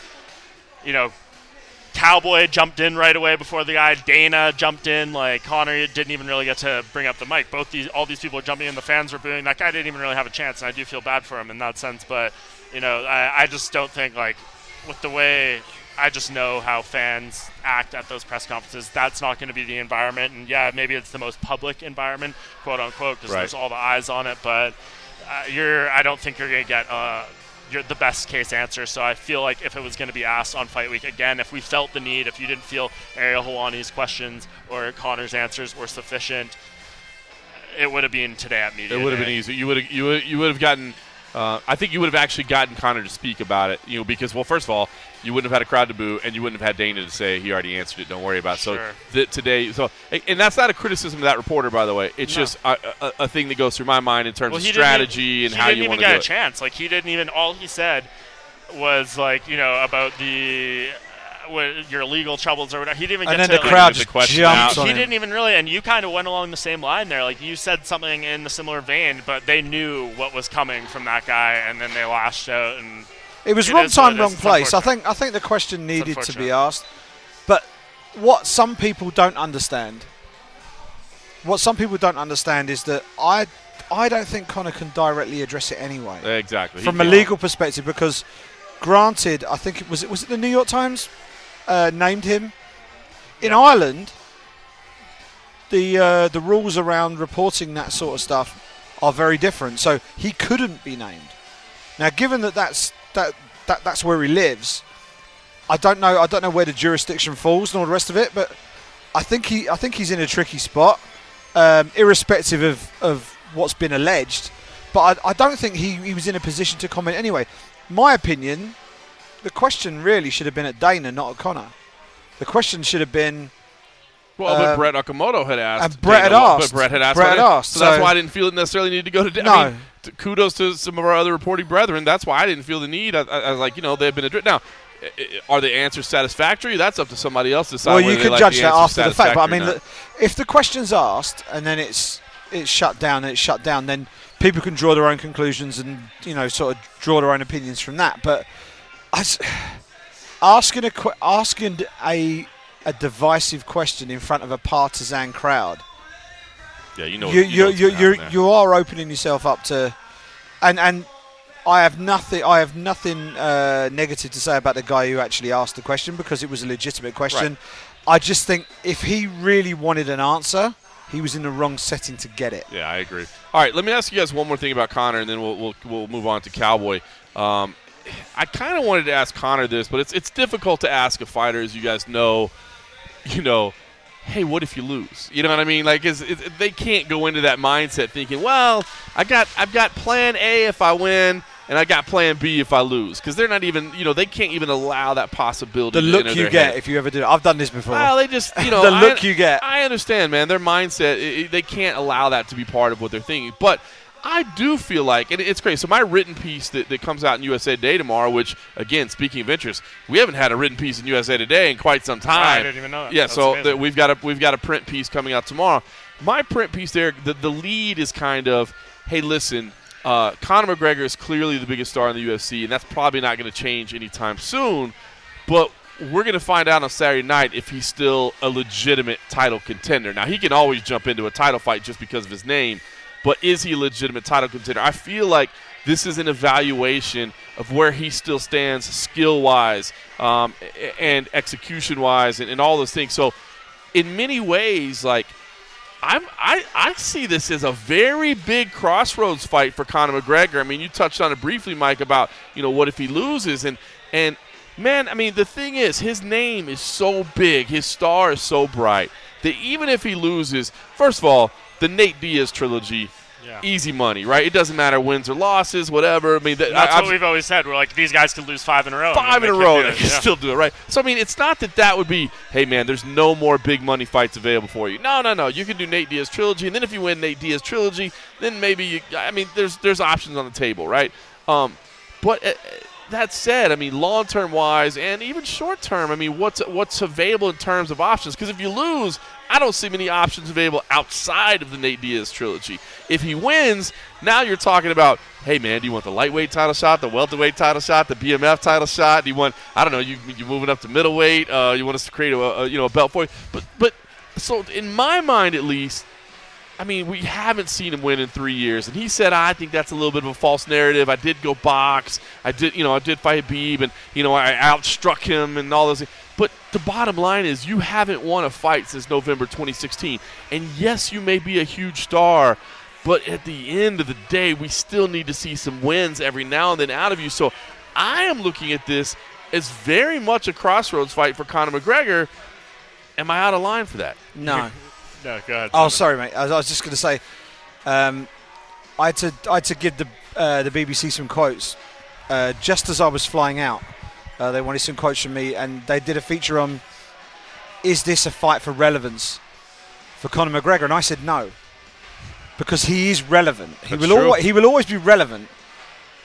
Cowboy jumped in right away before the guy. Dana jumped in. Like, Conor didn't even really get to bring up the mic. All these people were jumping in. The fans were booing. That guy didn't even really have a chance, and I do feel bad for him in that sense. But, I just don't think, like, with the way I just know how fans act at those press conferences, that's not going to be the environment. And, yeah, maybe it's the most public environment, quote unquote, because there's all the eyes on it. But I don't think you're going to get the best case answer. So I feel like if it was going to be asked on Fight Week, again, if we felt the need, if you didn't feel Ariel Helwani's questions or Conor's answers were sufficient, it would have been today at media. It would have been easy. You would have gotten. I think you would have actually gotten Conor to speak about it, because, well, first of all, you wouldn't have had a crowd to boo, and you wouldn't have had Dana to say he already answered it. Don't worry about it. Sure. So today, and that's not a criticism of that reporter, by the way. It's just a thing that goes through my mind in terms of strategy and how you want to do it. He didn't even get a chance. Like, he didn't even. All he said was like, about the your legal troubles or whatever. He didn't even and get then to the crowd the just question jumps out. on He him. didn't even really, and you kind of went along the same line there. Like, you said something in the similar vein, but they knew what was coming from that guy, and then they lashed out. And It was it wrong is what time, it wrong is. It's place. I unfortunate. think the question needed to be unfortunate. asked. But what some people don't understand is that I don't think Conor can directly address it anyway. Exactly. From a legal perspective, because granted, I think was it the New York Times named him in Ireland. The rules around reporting that sort of stuff are very different, so he couldn't be named. Now, given that's where he lives, I don't know where the jurisdiction falls and all the rest of it, but I think he's in a tricky spot, irrespective of what's been alleged. But I don't think he was in a position to comment anyway. My opinion, the question really should have been at Dana, not at Conor. The question should have been. Well, but Brett Okamoto had asked. And Brett had Dana, asked. But Brett had asked. Brett had asked, So that's so- why I didn't feel it necessarily needed to go to. No. I mean, kudos to some of our other reporting brethren. That's why I didn't feel the need. I was like, they've been addressed. Now, are the answers satisfactory? That's up to somebody else to decide. Well, whether you they can like judge the that answers after the fact. But I satisfactory mean, or not. if the question's asked and then it's shut down and it's shut down, then people can draw their own conclusions and sort of draw their own opinions from that. But asking a divisive question in front of a partisan crowd. Yeah, you are opening yourself up to, and I have nothing negative to say about the guy who actually asked the question, because it was a legitimate question. Right. I just think if he really wanted an answer, he was in the wrong setting to get it. Yeah, I agree. All right, let me ask you guys one more thing about Conor, and then we'll move on to Cowboy. I kind of wanted to ask Conor this, but it's difficult to ask a fighter, as you guys know. Hey, what if you lose? You know what I mean? Like, they can't go into that mindset thinking, well, I've got plan A if I win, and I got plan B if I lose, because they're not even, they can't even allow that possibility. The to look enter you their get head. if you ever do it. I've done this before. Well, they just, the look you get. I understand, man. Their mindset, they can't allow that to be part of what they're thinking. But I do feel like, and it's crazy. So my written piece that comes out in USA Today tomorrow, which, again, speaking of interest, we haven't had a written piece in USA Today in quite some time. I didn't even know that. Yeah, That's so amazing. we've got a print piece coming out tomorrow. My print piece there, the lead is kind of, hey, listen, Conor McGregor is clearly the biggest star in the UFC, and that's probably not going to change anytime soon. But we're going to find out on Saturday night if he's still a legitimate title contender. Now, he can always jump into a title fight just because of his name, but is he a legitimate title contender? I feel like this is an evaluation of where he still stands skill-wise and execution-wise and all those things. So in many ways, like, I see this as a very big crossroads fight for Conor McGregor. I mean, you touched on it briefly, Mike, about, what if he loses? And man, I mean, the thing is, his name is so big, his star is so bright, that even if he loses, first of all, the Nate Diaz trilogy, easy money, right? It doesn't matter wins or losses, whatever. I mean, that's what we've always said. We're like, these guys could lose 5 in a row. They can still do it, right? So, I mean, it's not that would be, hey, man, there's no more big money fights available for you. No. You can do Nate Diaz trilogy, and then if you win Nate Diaz trilogy, then maybe there's options on the table, right? But that said, I mean, long-term wise and even short-term, I mean, what's available in terms of options? Because if you lose, I don't see many options available outside of the Nate Diaz trilogy. If he wins, now you're talking about, hey, man, do you want the lightweight title shot, the welterweight title shot, the BMF title shot? Do you want, I don't know, you're moving up to middleweight? You want us to create a belt for you? But so in my mind at least, I mean, we haven't seen him win in 3 years, and he said, I think that's a little bit of a false narrative. I did go box. I did fight Habib, and, I outstruck him and all those things. But the bottom line is you haven't won a fight since November 2016. And, yes, you may be a huge star, but at the end of the day, we still need to see some wins every now and then out of you. So I am looking at this as very much a crossroads fight for Conor McGregor. Am I out of line for that? No. No, go ahead. Oh, sorry, mate. I was just going to say, I had to give the BBC some quotes just as I was flying out. They wanted some quotes from me, and they did a feature on, is this a fight for relevance for Conor McGregor? And I said no, because he is relevant. He will always be relevant.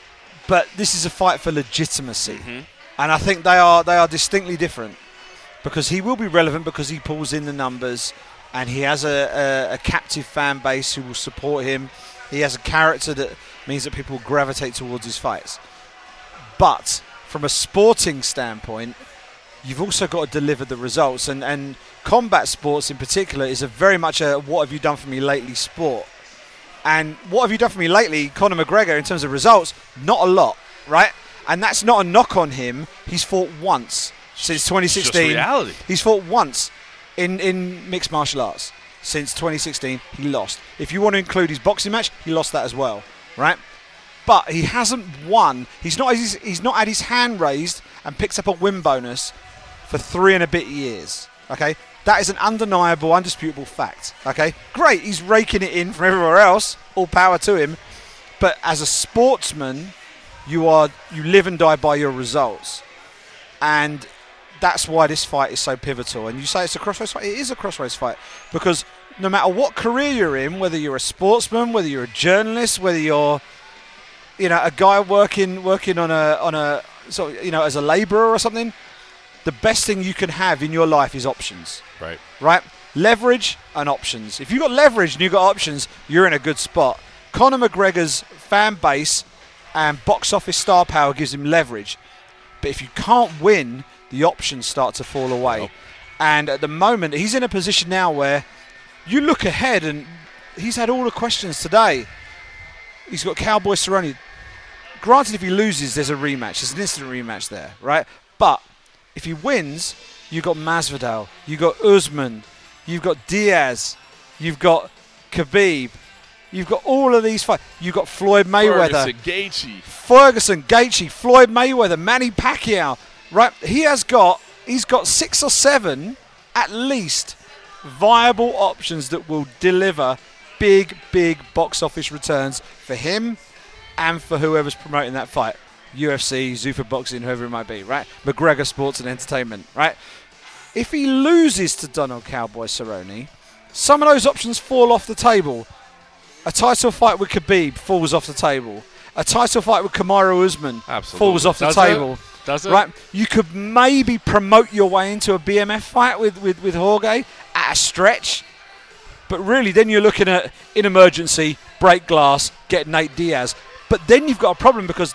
but this is a fight for legitimacy. And I think they are distinctly different, because he will be relevant because he pulls in the numbers and he has a captive fan base who will support him. He has a character that means that people gravitate towards his fights. But from a sporting standpoint, you've also got to deliver the results. And combat sports in particular is a very much a what have you done for me lately sport. And what have you done for me lately, Conor McGregor, in terms of results? Not a lot, right? And that's not a knock on him. He's fought once since 2016. It's just reality. He's fought once in mixed martial arts. Since 2016, he lost. If you want to include his boxing match, he lost that as well, right? But he hasn't won. He's not had his hand raised and picked up a win bonus for 3 and a bit years, okay? That is an undeniable, undisputable fact, okay? Great, he's raking it in from everywhere else. All power to him. But as a sportsman, you live and die by your results. And that's why this fight is so pivotal. And you say it's a crossroads fight. It is a crossroads fight, because no matter what career you're in, whether you're a sportsman, whether you're a journalist, whether you're a guy working on a sort of, as a labourer or something, the best thing you can have in your life is options. Right? Leverage and options. If you've got leverage and you've got options, you're in a good spot. Conor McGregor's fan base and box office star power gives him leverage. But if you can't win, the options start to fall away. Nope. And at the moment, he's in a position now where you look ahead, and he's had all the questions today. He's got Cowboy Cerrone. Granted, if he loses, there's a rematch. There's an instant rematch there, right? But if he wins, you've got Masvidal, you've got Usman, you've got Diaz, you've got Khabib, you've got all of these fights. You've got Floyd Mayweather, Ferguson, Gaethje, Floyd Mayweather, Manny Pacquiao, right? He's got 6 or 7 at least viable options that will deliver big box office returns for him and for whoever's promoting that fight. UFC, Zuffa Boxing, whoever it might be, right? McGregor Sports and Entertainment, right? If he loses to Donald Cowboy Cerrone, some of those options fall off the table. A title fight with Khabib falls off the table. A title fight with Kamaru Usman falls off the table. Does it? Right? You could maybe promote your way into a BMF fight with Jorge at a stretch. But really, then you're looking at, in emergency, break glass, get Nate Diaz. But then you've got a problem, because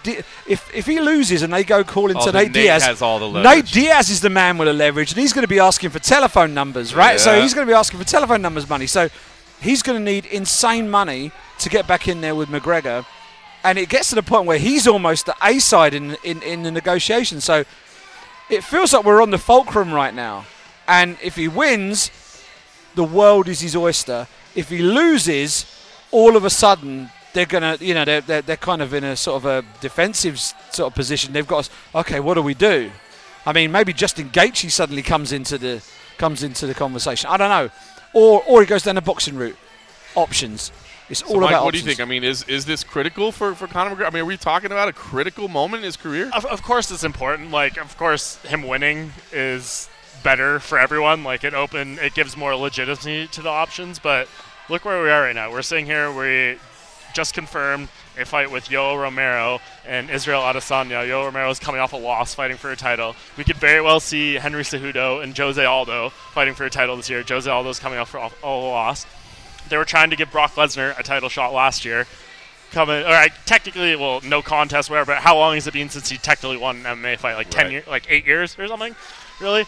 if he loses and they go calling to Nate Diaz, has all the leverage. Nate Diaz is the man with the leverage, and he's going to be asking for telephone numbers, right? Yeah. So he's going to be asking for telephone numbers money. So he's going to need insane money to get back in there with McGregor. And it gets to the point where he's almost the A side in the negotiation. So it feels like we're on the fulcrum right now. And if he wins, the world is his oyster. If he loses, all of a sudden they're gonna, they're kind of in a sort of a defensive sort of position. They've got, okay, what do we do? I mean, maybe Justin Gaethje suddenly comes into the conversation. I don't know, or he goes down the boxing route. Options. It's all Mike, about what options. do you think? I mean, is this critical for Conor McGregor? I mean, are we talking about a critical moment in his career? Of course it's important. Like, of course, him winning is better for everyone. Like, it gives more legitimacy to the options. But look where we are right now. We're sitting here. We just confirmed a fight with Yoel Romero and Israel Adesanya. Yoel Romero is coming off a loss, fighting for a title. We could very well see Henry Cejudo and Jose Aldo fighting for a title this year. Jose Aldo's coming off a loss. They were trying to give Brock Lesnar a title shot last year. Technically, no contest, whatever, but how long has it been since he technically won an MMA fight? Like 10 years, like 8 years or something? Really?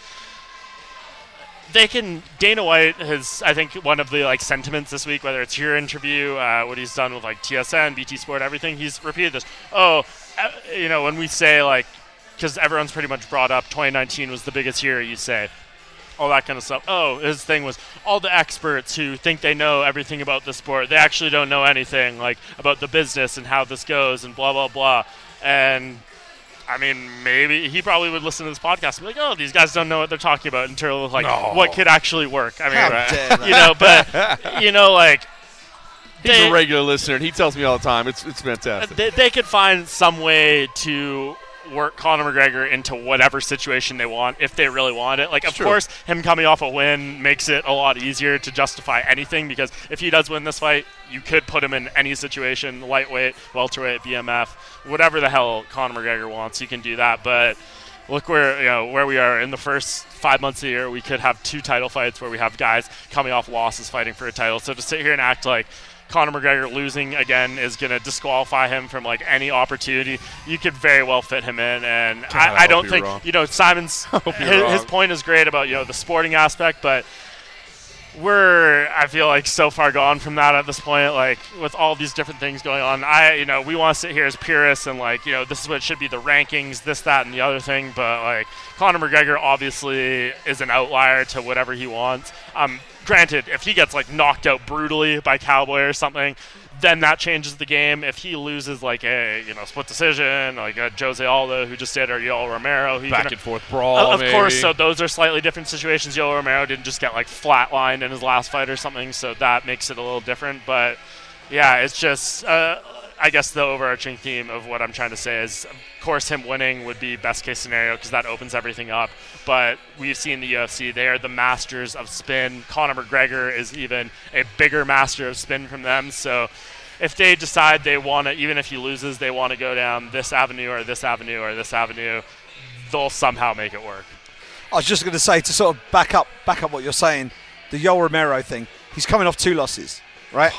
Dana White has, I think, one of the sentiments this week, whether it's your interview, what he's done with TSN, BT Sport, everything, he's repeated this. When we say because everyone's pretty much brought up 2019 was the biggest year, you say, all that kind of stuff. His thing was all the experts who think they know everything about the sport, they actually don't know anything about the business and how this goes and blah, blah, blah. And I mean, maybe he probably would listen to this podcast and be like, these guys don't know what they're talking about in terms of what could actually work. I mean, but he's a regular listener and he tells me all the time. It's fantastic. They could find some way to work Conor McGregor into whatever situation they want if they really want it. Like, of course, him coming off a win makes it a lot easier to justify anything, because if he does win this fight, you could put him in any situation, lightweight, welterweight, BMF, whatever the hell Conor McGregor wants, you can do that. But look where we are in the first 5 months of the year. We could have 2 title fights where we have guys coming off losses fighting for a title. So to sit here and act like Conor McGregor losing again is going to disqualify him from like any opportunity, you could very well fit him in. And I don't think Simon's his point is great about the sporting aspect, but I feel like so far gone from that at this point. Like, with all these different things going on, we want to sit here as purists and this is what should be the rankings, this, that, and the other thing. But like, Conor McGregor obviously is an outlier to whatever he wants. Granted, if he gets knocked out brutally by Cowboy or something, then that changes the game. If he loses a split decision, like a Jose Aldo who just did, or Yoel Romero, back and forth brawl, of course. So those are slightly different situations. Yoel Romero didn't just get flatlined in his last fight or something, so that makes it a little different. But yeah, it's just I guess the overarching theme of what I'm trying to say is, of course, him winning would be best case scenario because that opens everything up. But we've seen the UFC; they are the masters of spin. Conor McGregor is even a bigger master of spin from them. So if they decide they want to, even if he loses, they want to go down this avenue or this avenue or this avenue, they'll somehow make it work. I was just going to say, to sort of back up what you're saying, the Yoel Romero thing. He's coming off 2 losses, right?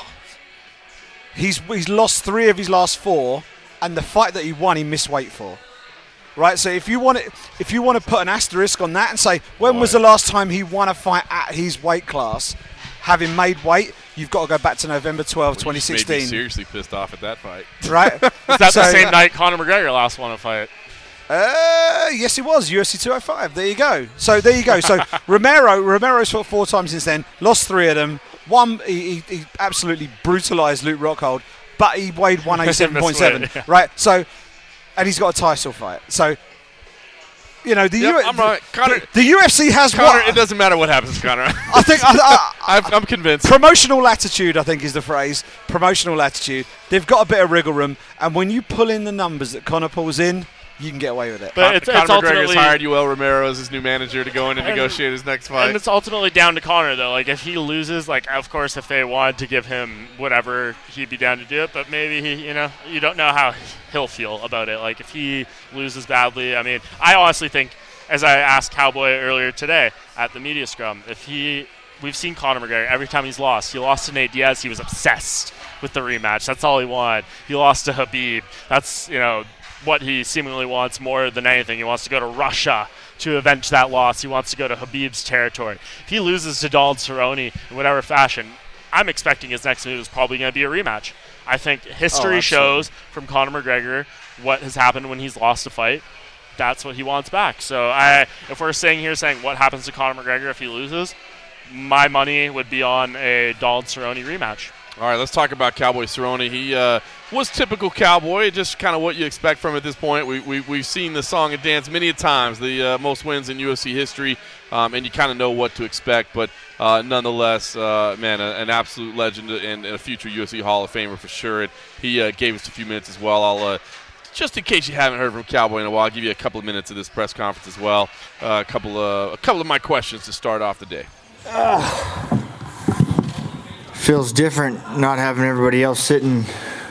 He's lost 3 of his last 4, and the fight that he won, he missed weight for. Right, so if you want to put an asterisk on that and say, when was the last time he won a fight at his weight class, having made weight, you've got to go back to November 12, 2016. Made me seriously pissed off at that fight. Right? Is that the same night Conor McGregor last won a fight? Yes, it was. UFC 205. There you go. So Romero's fought 4 times since then, lost 3 of them. One, he absolutely brutalised Luke Rockhold, but he weighed 187.7. Right? So, and he's got a title fight. So, the UFC has Conor, it doesn't matter what happens, Conor. I think I'm convinced. Promotional attitude, I think, is the phrase. Promotional attitude. They've got a bit of wriggle room, and when you pull in the numbers that Conor pulls in, you can get away with it. But Conor McGregor's hired Yoel Romero as his new manager to go in and negotiate his next fight. And it's ultimately down to Conor, though. Like, if he loses, of course, if they wanted to give him whatever, he'd be down to do it. But maybe you don't know how he'll feel about it. Like, if he loses badly, I mean, I honestly think, as I asked Cowboy earlier today at the media scrum, we've seen Conor McGregor every time he's lost. He lost to Nate Diaz. He was obsessed with the rematch. That's all he wanted. He lost to Khabib. That's what he seemingly wants more than anything. He wants to go to Russia to avenge that loss. He wants to go to Khabib's territory. If he loses to Donald Cerrone in whatever fashion, I'm expecting his next move is probably going to be a rematch. I think history shows from Conor McGregor what has happened when he's lost a fight. That's what he wants back. So if we're saying what happens to Conor McGregor if he loses, my money would be on a Donald Cerrone rematch. All right, let's talk about Cowboy Cerrone. He was typical Cowboy, just kind of what you expect from him at this point. We've seen the song and dance many a times, the most wins in UFC history, and you kind of know what to expect. But nonetheless, an absolute legend and a future UFC Hall of Famer for sure. And he gave us a few minutes as well. I'll just in case you haven't heard from Cowboy in a while, I'll give you a couple of minutes of this press conference as well. A couple of my questions to start off the day. Feels different not having everybody else sitting.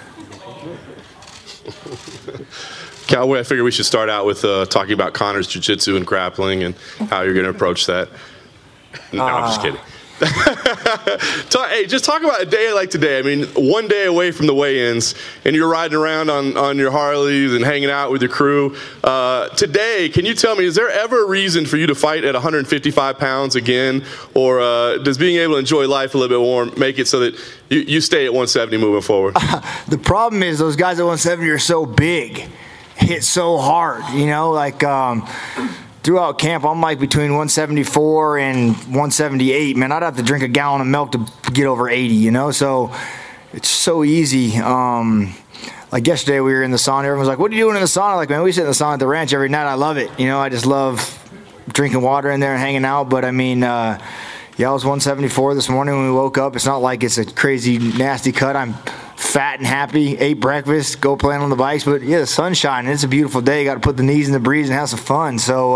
Cowboy, I figure we should start out with talking about Conor's jiu-jitsu and grappling and how you're going to approach that. No, I'm just kidding. Hey, just talk about a day like today. I mean, one day away from the weigh-ins, and you're riding around on your Harleys and hanging out with your crew. Today, can you tell me, is there ever a reason for you to fight at 155 pounds again, or does being able to enjoy life a little bit more make it so that you stay at 170 moving forward? The problem is those guys at 170 are so big, hit so hard, throughout camp, I'm between 174 and 178. Man, I'd have to drink a gallon of milk to get over 80, So it's so easy. Like yesterday, we were in the sauna. Everyone's like, what are you doing in the sauna? Like, man, we sit in the sauna at the ranch every night. I love it. I just love drinking water in there and hanging out. But, I was 174 this morning when we woke up. It's not like it's a crazy, nasty cut. I'm fat and happy, ate breakfast, go playing on the bikes. But yeah, the sun's shining. It's a beautiful day. Got to put the knees in the breeze and have some fun. So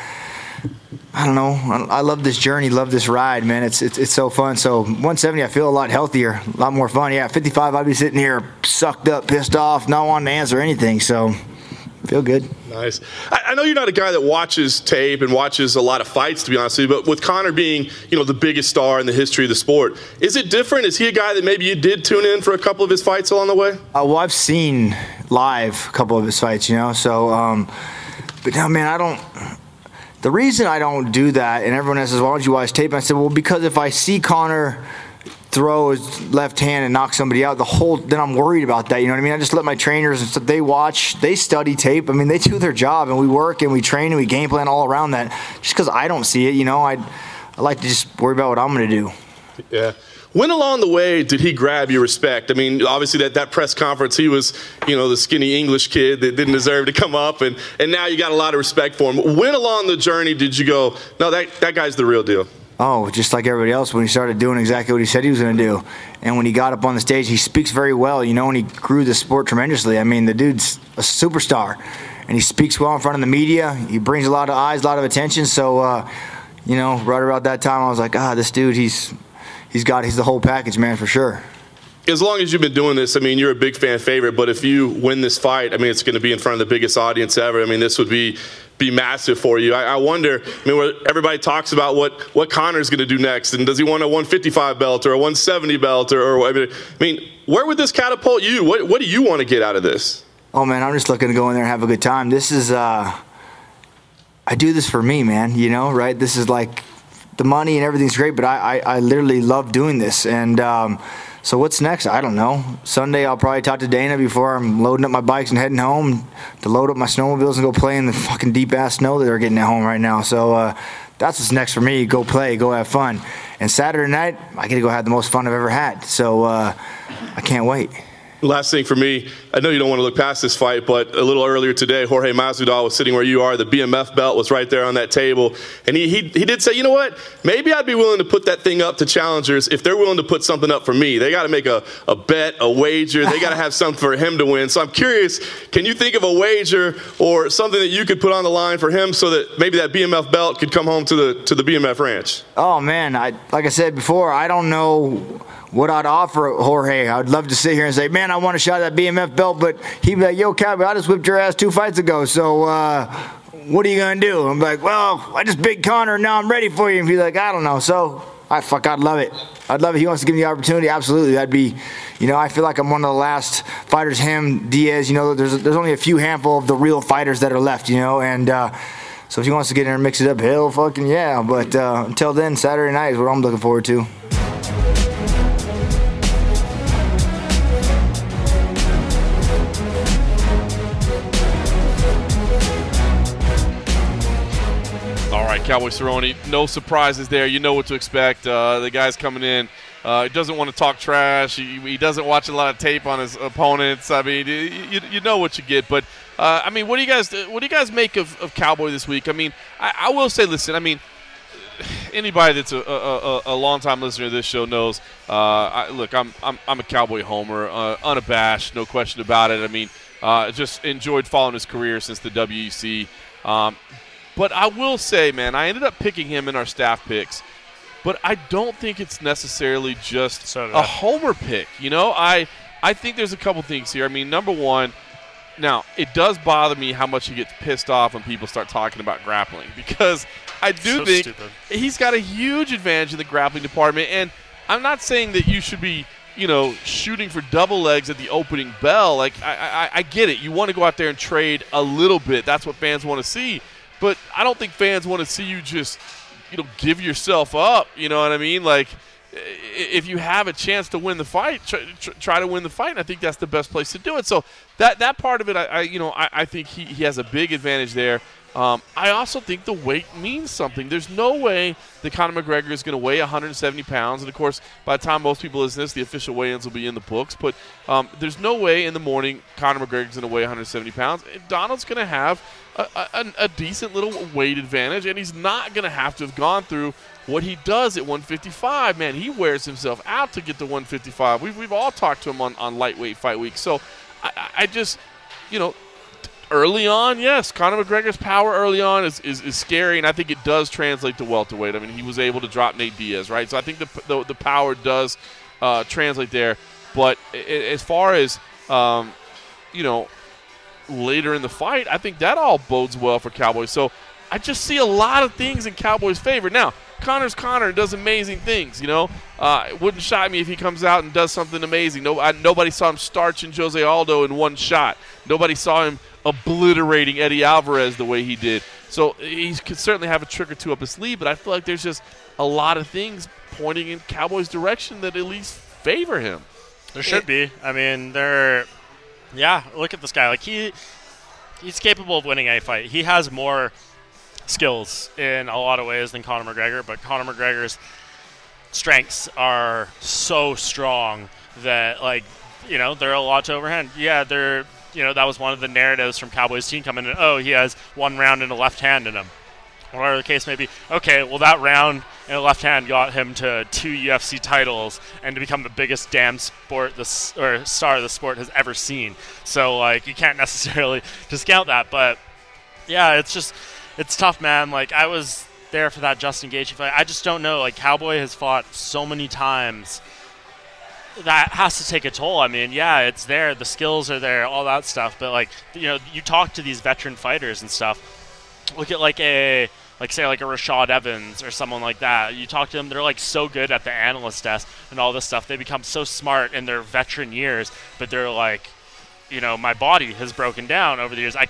I don't know. I love this journey, love this ride, man. It's so fun. So 170, I feel a lot healthier, a lot more fun. Yeah, 55, I'd be sitting here sucked up, pissed off, not wanting to answer anything. So feel good. Nice. I know you're not a guy that watches tape and watches a lot of fights, to be honest with you, but with Conor being, the biggest star in the history of the sport, is it different? Is he a guy that maybe you did tune in for a couple of his fights along the way? Well, I've seen live a couple of his fights, so, but no, man, the reason I don't do that, and everyone else says, why don't you watch tape? I said, well, because if I see Conor throw his left hand and knock somebody out, then I'm worried about that. You know what I mean? I just let my trainers and stuff, they watch, they study tape. I mean, they do their job, and we work and we train and we game plan all around that. Just because I don't see it, I like to just worry about what I'm going to do. Yeah. When along the way did he grab your respect? I mean, obviously that press conference, he was, the skinny English kid that didn't deserve to come up, and now you got a lot of respect for him. When along the journey did you go, no, that guy's the real deal? Oh, just like everybody else when he started doing exactly what he said he was going to do. And when he got up on the stage, he speaks very well, and he grew the sport tremendously. I mean, the dude's a superstar, and he speaks well in front of the media. He brings a lot of eyes, a lot of attention. So, right about that time, I was like, this dude, he's the whole package, man, for sure. As long as you've been doing this, I mean, you're a big fan favorite, but if you win this fight, I mean, it's going to be in front of the biggest audience ever. I mean, this would be massive for you. I wonder, where everybody talks about what Conor's going to do next, and does he want a 155 belt or a 170 belt, I mean, where would this catapult you? What do you want to get out of this? Oh, man, I'm just looking to go in there and have a good time. This is, I do this for me, man, right? This is like, the money and everything's great, but I literally love doing this. And so what's next? I don't know. Sunday I'll probably talk to Dana before I'm loading up my bikes and heading home to load up my snowmobiles and go play in the fucking deep-ass snow that they're getting at home right now. So that's what's next for me. Go play, go have fun. And Saturday night, I get to go have the most fun I've ever had. So I can't wait. Last thing for me, I know you don't want to look past this fight, but a little earlier today, Jorge Masvidal was sitting where you are. The BMF belt was right there on that table. And he did say, you know what, maybe I'd be willing to put that thing up to challengers if they're willing to put something up for me. They got to make a bet, a wager. They got to have something for him to win. So I'm curious, can you think of a wager or something that you could put on the line for him so that maybe that BMF belt could come home to the BMF ranch? Oh, man, like I said before, I don't know what I'd offer Jorge. I'd love to sit here and say, man, I want a shot at that BMF belt, but he'd be like, yo, Cowboy, I just whipped your ass 2 fights ago, so what are you going to do? I'm like, well, I just big Conor, and now I'm ready for you. And he's like, I don't know. So, I'd love it. I'd love it. He wants to give me the opportunity. Absolutely. That'd be, I feel like I'm one of the last fighters, him, Diaz, there's only a few handful of the real fighters that are left, and so if he wants to get in and mix it up, hell fucking yeah. But until then, Saturday night is what I'm looking forward to. Cowboy Cerrone, no surprises there. You know what to expect. The guy's coming in. He doesn't want to talk trash. He doesn't watch a lot of tape on his opponents. I mean, you know what you get. But I mean, what do you guys make of Cowboy this week? I mean, I will say, listen. I mean, anybody that's a long-time listener to this show knows. Look, I'm a Cowboy homer, unabashed, no question about it. I mean, just enjoyed following his career since the WEC. But I will say, man, I ended up picking him in our staff picks, but I don't think it's necessarily just a homer pick. I think there's a couple things here. I mean, number one, now, it does bother me how much he gets pissed off when people start talking about grappling, because I do think he's got a huge advantage in the grappling department, and I'm not saying that you should be shooting for double legs at the opening bell. Like, I get it. You want to go out there and trade a little bit. That's what fans want to see. But I don't think fans want to see you just, give yourself up. You know what I mean? Like, if you have a chance to win the fight, try to win the fight. And I think that's the best place to do it. So that part of it, I think he has a big advantage there. I also think the weight means something. There's no way that Conor McGregor is going to weigh 170 pounds. And, of course, by the time most people listen to this, the official weigh-ins will be in the books. But there's no way in the morning Conor McGregor is going to weigh 170 pounds. Donald's going to have a decent little weight advantage, and he's not going to have to have gone through what he does at 155. Man, he wears himself out to get to 155. We've all talked to him on lightweight fight week. So I just, early on, yes, Conor McGregor's power early on is scary, and I think it does translate to welterweight. I mean, he was able to drop Nate Diaz, right? So I think the power does translate there. But as far as, later in the fight, I think that all bodes well for Cowboys. So I just see a lot of things in Cowboys' favor. Now, Conor's Conor and does amazing things, It wouldn't shock me if he comes out and does something amazing. Nobody saw him starching Jose Aldo in one shot. Nobody saw him obliterating Eddie Alvarez the way he did. So he could certainly have a trick or two up his sleeve, but I feel like there's just a lot of things pointing in Cowboys' direction that at least favor him. There should be. I mean, look at this guy. Like, he's capable of winning a fight. He has more skills in a lot of ways than Conor McGregor, but Conor McGregor's strengths are so strong that, they're a lot to overhand. Yeah, that was one of the narratives from Cowboys team coming in. Oh, he has one round in a left hand in him. Whatever the case may be. Okay, well, that round in a left hand got him to 2 UFC titles and to become the biggest damn star the sport has ever seen. So, you can't necessarily discount that. But, yeah, it's tough, man. I was there for that Justin Gaethje fight. I just don't know. Cowboy has fought so many times. That has to take a toll. I mean, yeah, it's there. The skills are there, all that stuff. But, you talk to these veteran fighters and stuff. Look at, say a Rashad Evans or someone like that. You talk to them, they're, so good at the analyst desk and all this stuff. They become so smart in their veteran years, but they're my body has broken down over the years.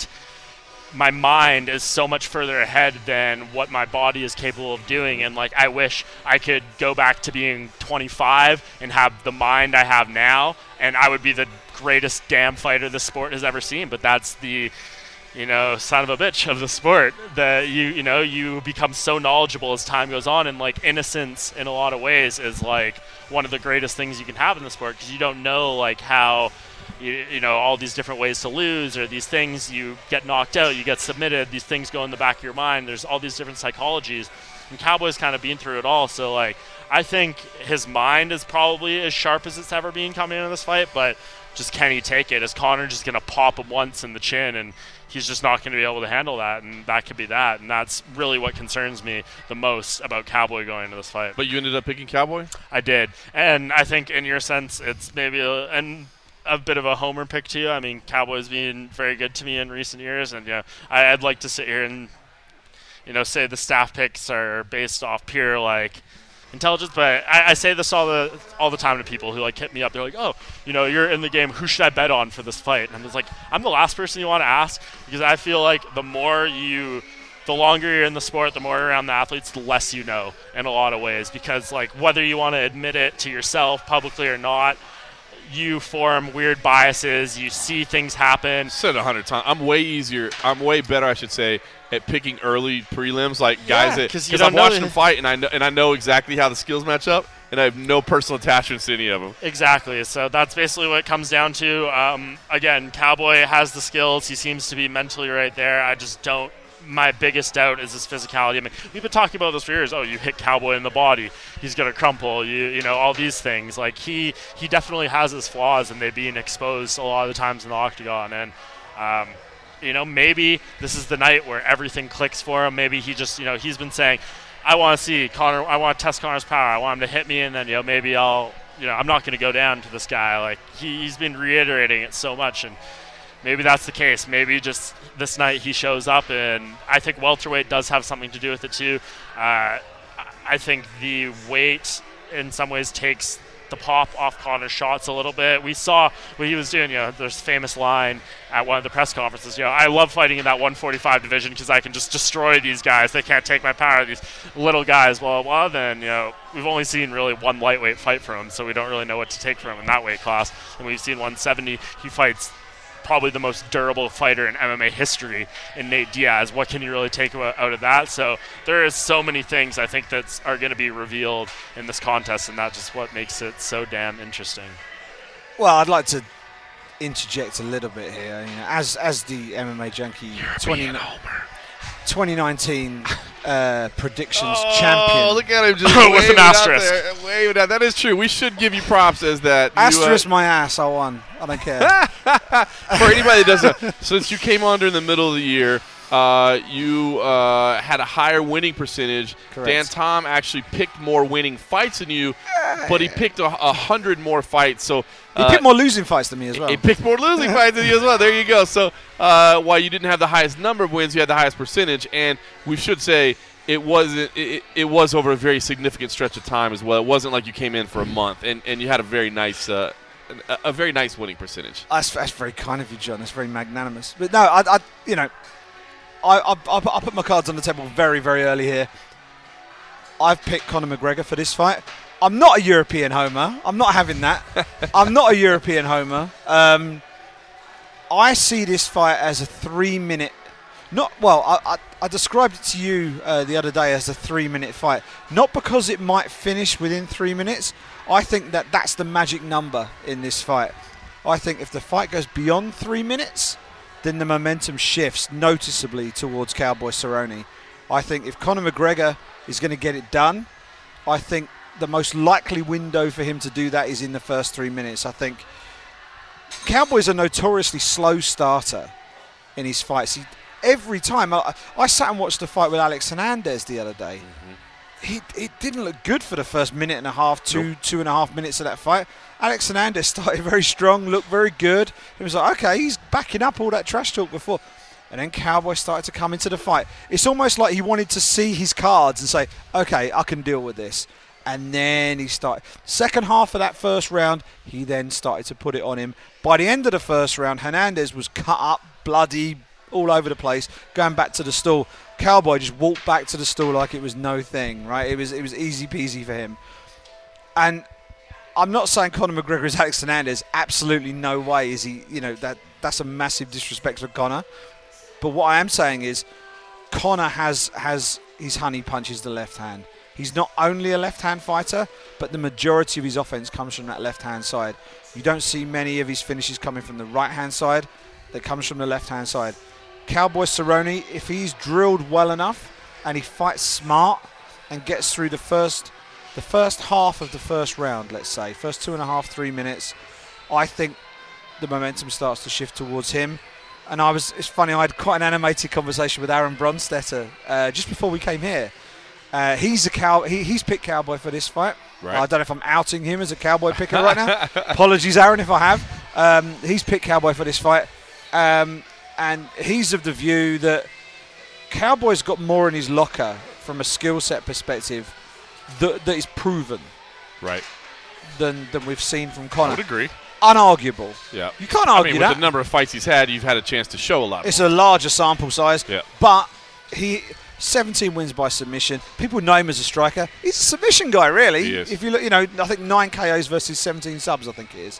My mind is so much further ahead than what my body is capable of doing. And, I wish I could go back to being 25 and have the mind I have now, and I would be the greatest damn fighter the sport has ever seen. But that's the, son of a bitch of the sport, that you become so knowledgeable as time goes on. And, innocence in a lot of ways is, one of the greatest things you can have in the sport, because you don't know, how all these different ways to lose, or these things, you get knocked out, you get submitted, these things go in the back of your mind. There's all these different psychologies, and Cowboy's kind of been through it all. So I think his mind is probably as sharp as it's ever been coming into this fight, but just can he take it? Is Conor just going to pop him once in the chin, and he's just not going to be able to handle that? And that could be that, and that's really what concerns me the most about Cowboy going into this fight. But you ended up picking Cowboy? I did, and I think in your sense it's maybe a bit of a homer pick too. I mean, Cowboys been very good to me in recent years, and I'd like to sit here and say the staff picks are based off pure intelligence, but I say this all the time to people who hit me up. They're like, oh, you're in the game, who should I bet on for this fight? And I'm just I'm the last person you want to ask, because I feel the longer you're in the sport, the more you're around the athletes, the less you know in a lot of ways, because whether you want to admit it to yourself publicly or not, you form weird biases. You see things happen. Said 100 times. I'm way better, I should say, at picking early prelims, guys that, because I've watched them fight and I know exactly how the skills match up, and I have no personal attachments to any of them. Exactly. So that's basically what it comes down to. Again, Cowboy has the skills. He seems to be mentally right there. I just don't. My biggest doubt is his physicality. I mean, we've been talking about this for years. Oh, you hit Cowboy in the body, he's going to crumple. All these things. He definitely has his flaws, and they're being exposed a lot of the times in the octagon. And maybe this is the night where everything clicks for him. Maybe he just, he's been saying, I want to see Conor. I want to test Conor's power. I want him to hit me, and then maybe I'm not going to go down to this guy. He's been reiterating it so much, and maybe that's the case. Maybe just this night he shows up, and I think welterweight does have something to do with it too. I think the weight in some ways takes the pop off Conor's shots a little bit. We saw what he was doing. There's a famous line at one of the press conferences. I love fighting in that 145 division because I can just destroy these guys. They can't take my power, these little guys. Well, then, we've only seen really one lightweight fight from him, so we don't really know what to take from him in that weight class. And we've seen 170. He fights probably the most durable fighter in MMA history in Nate Diaz. What can you really take out of that? So there is so many things I think that are going to be revealed in this contest, and that's just what makes it so damn interesting. Well, I'd like to interject a little bit here. You know, as the MMA Junkie 2019 predictions champion. Oh, look at him just with an asterisk. Waving out. That is true. We should give you props as that. Asterisk my ass. I won. I don't care. For anybody that doesn't, since you came on during the middle of the year, you had a higher winning percentage. Correct. Dan Tom actually picked more winning fights than you, but he picked 100 more fights. So he picked more losing fights than me as well. He picked more losing fights than you as well. There you go. So while you didn't have the highest number of wins, you had the highest percentage, and we should say it was over a very significant stretch of time as well. It wasn't like you came in for a month, and you had a very nice winning percentage. That's very kind of you, John. That's very magnanimous. But no, I put my cards on the table very, very early here. I've picked Conor McGregor for this fight. I'm not a European homer. I'm not having that. I'm not a European homer. I see this fight as a 3-minute. I described it to you the other day as a 3-minute fight. Not because it might finish within 3 minutes. I think that's the magic number in this fight. I think if the fight goes beyond 3 minutes, then the momentum shifts noticeably towards Cowboy Cerrone. I think if Conor McGregor is going to get it done, I think the most likely window for him to do that is in the first 3 minutes. I think Cowboy's a notoriously slow starter in his fights. Every time, I sat and watched the fight with Alex Hernandez the other day. It didn't look good for the first minute and a half, 2.5 minutes of that fight. Alex Hernandez started very strong, looked very good. It was like, okay, he's backing up all that trash talk before. And then Cowboy started to come into the fight. It's almost like he wanted to see his cards and say, okay, I can deal with this. And then he started. Second half of that first round, he then started to put it on him. By the end of the first round, Hernandez was cut up, bloody, all over the place, going back to the stool. Cowboy just walked back to the stool like it was no thing, right? It was easy peasy for him. And I'm not saying Conor McGregor is Alex Hernandez. Absolutely no way is he. You know, that's a massive disrespect for Conor. But what I am saying is, Conor has his honey punches the left hand. He's not only a left-hand fighter, but the majority of his offense comes from that left-hand side. You don't see many of his finishes coming from the right-hand side. That comes from the left-hand side. Cowboy Cerrone, if he's drilled well enough and he fights smart and gets through the first half of the first round, let's say, first 2.5, 3 minutes, I think the momentum starts to shift towards him. And it's funny, I had quite an animated conversation with Aaron Bronstetter just before we came here. He's picked Cowboy for this fight. Right. I don't know if I'm outing him as a Cowboy picker right now. Apologies, Aaron, if I have. He's picked Cowboy for this fight. And he's of the view that Cowboy's got more in his locker from a skill set perspective that is proven. Right. Than we've seen from Conor. I would agree. Unarguable. Yeah. You can't argue that. With the number of fights he's had, you've had a chance to show a lot. It's a larger sample size. Yeah. But 17 wins by submission. People know him as a striker. He's a submission guy, really. He is. If you look, I think 9 KOs versus 17 subs, I think it is.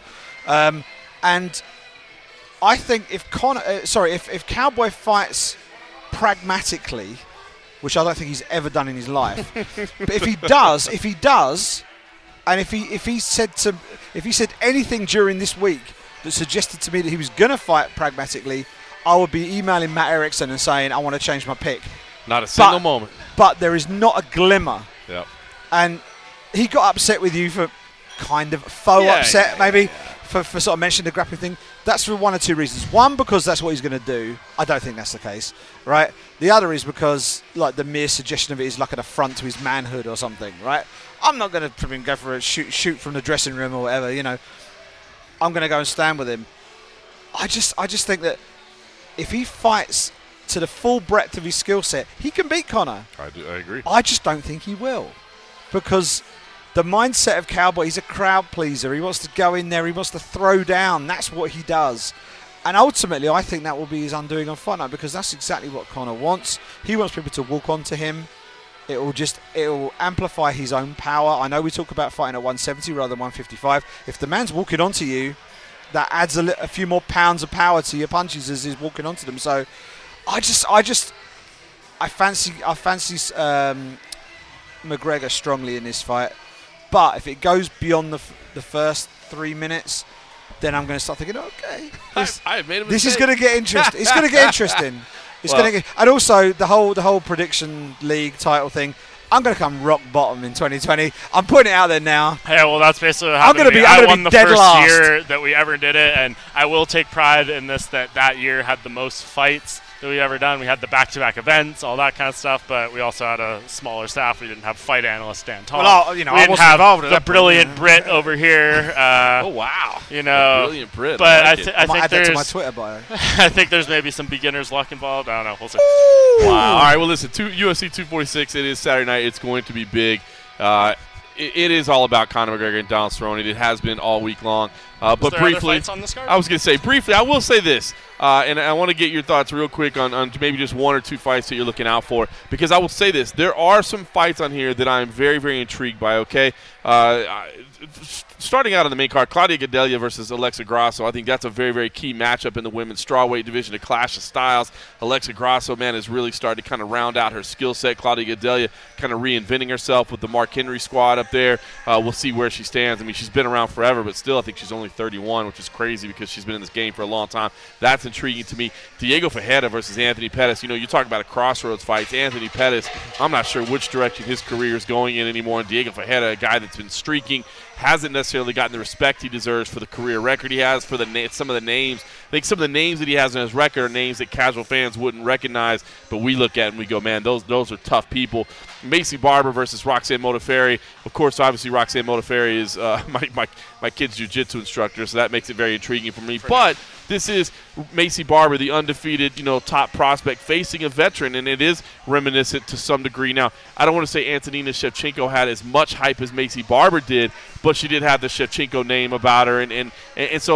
And I think if Cowboy fights pragmatically, which I don't think he's ever done in his life, but if he does, and if he said anything during this week that suggested to me that he was going to fight pragmatically, I would be emailing Matt Erickson and saying I want to change my pick. Not a single moment. But there is not a glimmer. Yep. And he got upset with you for kind of upset, maybe. For sort of mentioning the grappling thing. That's for one or two reasons. One, because that's what he's going to do. I don't think that's the case, right? The other is because like the mere suggestion of it is like an affront to his manhood or something, right? I'm not going to go for a shoot from the dressing room or whatever, I'm going to go and stand with him. I just think that if he fights to the full breadth of his skill set, he can beat Conor. I agree. I just don't think he will, because the mindset of Cowboy, he's a crowd pleaser. He wants to go in there. He wants to throw down. That's what he does. And ultimately, I think that will be his undoing on Fight Night, because that's exactly what Conor wants. He wants people to walk onto him. It will amplify his own power. I know we talk about fighting at 170 rather than 155. If the man's walking onto you, that adds a few more pounds of power to your punches as he's walking onto them. So I fancy McGregor strongly in this fight. But if it goes beyond the first 3 minutes, then I'm going to start thinking, okay, this is going to get interesting. It's going to get interesting. And also the whole prediction league title thing. I'm going to come rock bottom in 2020. I'm putting it out there now. Yeah, well, that's basically what happened. I won the first year that we ever did it, and I will take pride in this that year had the most fights that we ever done. We had the back-to-back events, all that kind of stuff, but we also had a smaller staff. We didn't have fight analyst Dan Tall. Well, we I didn't wasn't have involved in the brilliant Brit over here. Oh wow! Brilliant Brit. But I might think add that there's to my Twitter bio. I think there's maybe some beginner's luck involved. I don't know. We'll see. Wow. All right. Well, listen. UFC 246. It is Saturday night. It's going to be big. It is all about Conor McGregor and Donald Cerrone. It has been all week long. But briefly, other fights on this card? I was going to say briefly. I will say this, and I want to get your thoughts real quick on maybe just one or two fights that you're looking out for. Because I will say this: there are some fights on here that I'm very, very intrigued by. Okay, starting out on the main card, Claudia Gadelha versus Alexa Grasso. I think that's a very, very key matchup in the women's strawweight division, a clash of styles. Alexa Grasso, man, has really started to kind of round out her skill set. Claudia Gadelha kind of reinventing herself with the Mark Henry squad up there. We'll see where she stands. I mean, she's been around forever, but still, I think she's only 31, which is crazy because she's been in this game for a long time. That's intriguing to me. Diego Ferreira versus Anthony Pettis. You know, you talk about a crossroads fight. Anthony Pettis, I'm not sure which direction his career is going in anymore. And Diego Ferreira, a guy that's been streaking, hasn't necessarily gotten the respect he deserves for the career record he has, for some of the names. I think some of the names that he has on his record are names that casual fans wouldn't recognize, but we look at and we go, man, those are tough people. Maycee Barber versus Roxanne Modafferi. Of course, obviously, Roxanne Modafferi is my kid's jiu-jitsu instructor, so that makes it very intriguing for me. But this is Maycee Barber, the undefeated, top prospect, facing a veteran, and it is reminiscent to some degree. Now, I don't want to say Antonina Shevchenko had as much hype as Maycee Barber did, but she did have the Shevchenko name about her, and so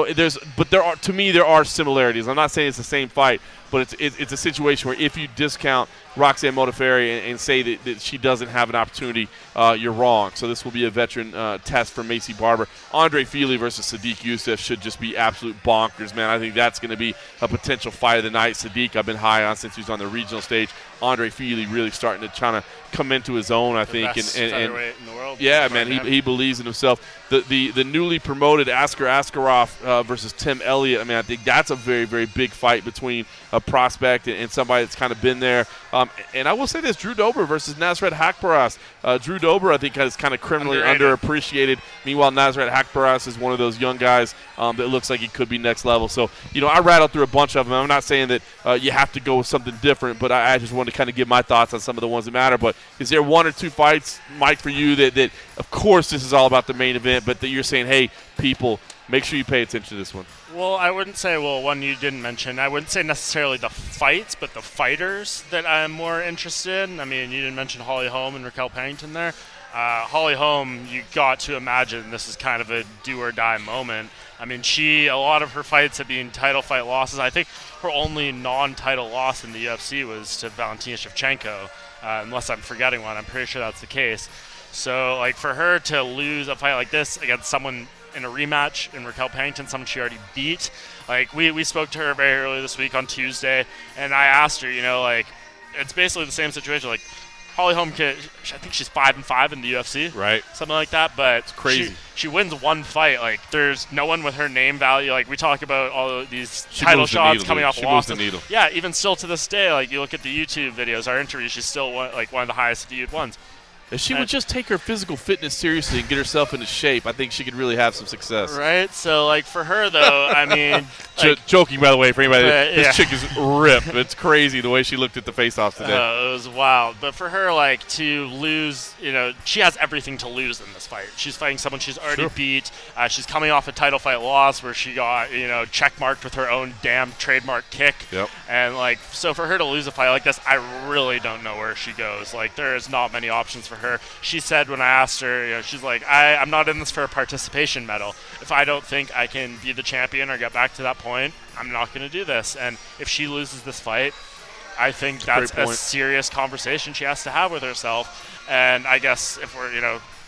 there are similarities. I'm not saying it's the same fight, but it's a situation where if you discount Roxanne Modafferi and say that she doesn't have an opportunity, you're wrong. So this will be a veteran test for Maycee Barber. Andre Fili versus Sadiq Youssef should just be absolute bonkers, man. I think that's going to be a potential fight of the night. Sadiq I've been high on since he was on the regional stage. Andre Fili really starting to kind of come into his own, I think. Best featherweight in the world. Yeah, man, he believes in himself. The newly promoted Askar Askarov versus Tim Elliott, I mean, I think that's a very, very big fight between a prospect and somebody that's kind of been there. And I will say this, Drew Dober versus Nasrat Haqparast. Drew Dober, I think, is kind of criminally underappreciated. Meanwhile, Nasrat Haqparast is one of those young guys that looks like he could be next level. So, I rattled through a bunch of them. I'm not saying that you have to go with something different, but I just wanted to kind of give my thoughts on some of the ones that matter. But is there one or two fights, Mike, for you that of course, this is all about the main event, but that you're saying, hey, people, make sure you pay attention to this one? Well, I wouldn't say, one you didn't mention. I wouldn't say necessarily the fights, but the fighters that I'm more interested in. I mean, you didn't mention Holly Holm and Raquel Pennington there. Holly Holm, you got to imagine this is kind of a do-or-die moment. I mean, a lot of her fights have been title fight losses. I think her only non-title loss in the UFC was to Valentina Shevchenko, unless I'm forgetting one. I'm pretty sure that's the case. So, for her to lose a fight like this against someone in a rematch in Raquel Pennington, someone she already beat, we spoke to her very early this week on Tuesday, and I asked her, it's basically the same situation. Holly Holm, I think she's 5-5 in the UFC, right? Something like that. But it's crazy. She wins one fight. There's no one with her name value. We talk about all of these title shots coming off losses. She moves the needle. Yeah, even still to this day, you look at the YouTube videos, our interviews, she's still one of the highest viewed ones. If she would just take her physical fitness seriously and get herself into shape, I think she could really have some success. Right? So, for her, though, I mean... joking, by the way, for anybody. This chick is ripped. It's crazy the way she looked at the face-offs today. It was wild. But for her, to lose, she has everything to lose in this fight. She's fighting someone she's already beat. She's coming off a title fight loss where she got, checkmarked with her own damn trademark kick. Yep. And, so for her to lose a fight like this, I really don't know where she goes. There is not many options for her. She said when I asked her, she's like, I'm not in this for a participation medal. If I don't think I can be the champion or get back to that point, I'm not going to do this. And if she loses this fight, I think that's a serious conversation she has to have with herself. And I guess if we're,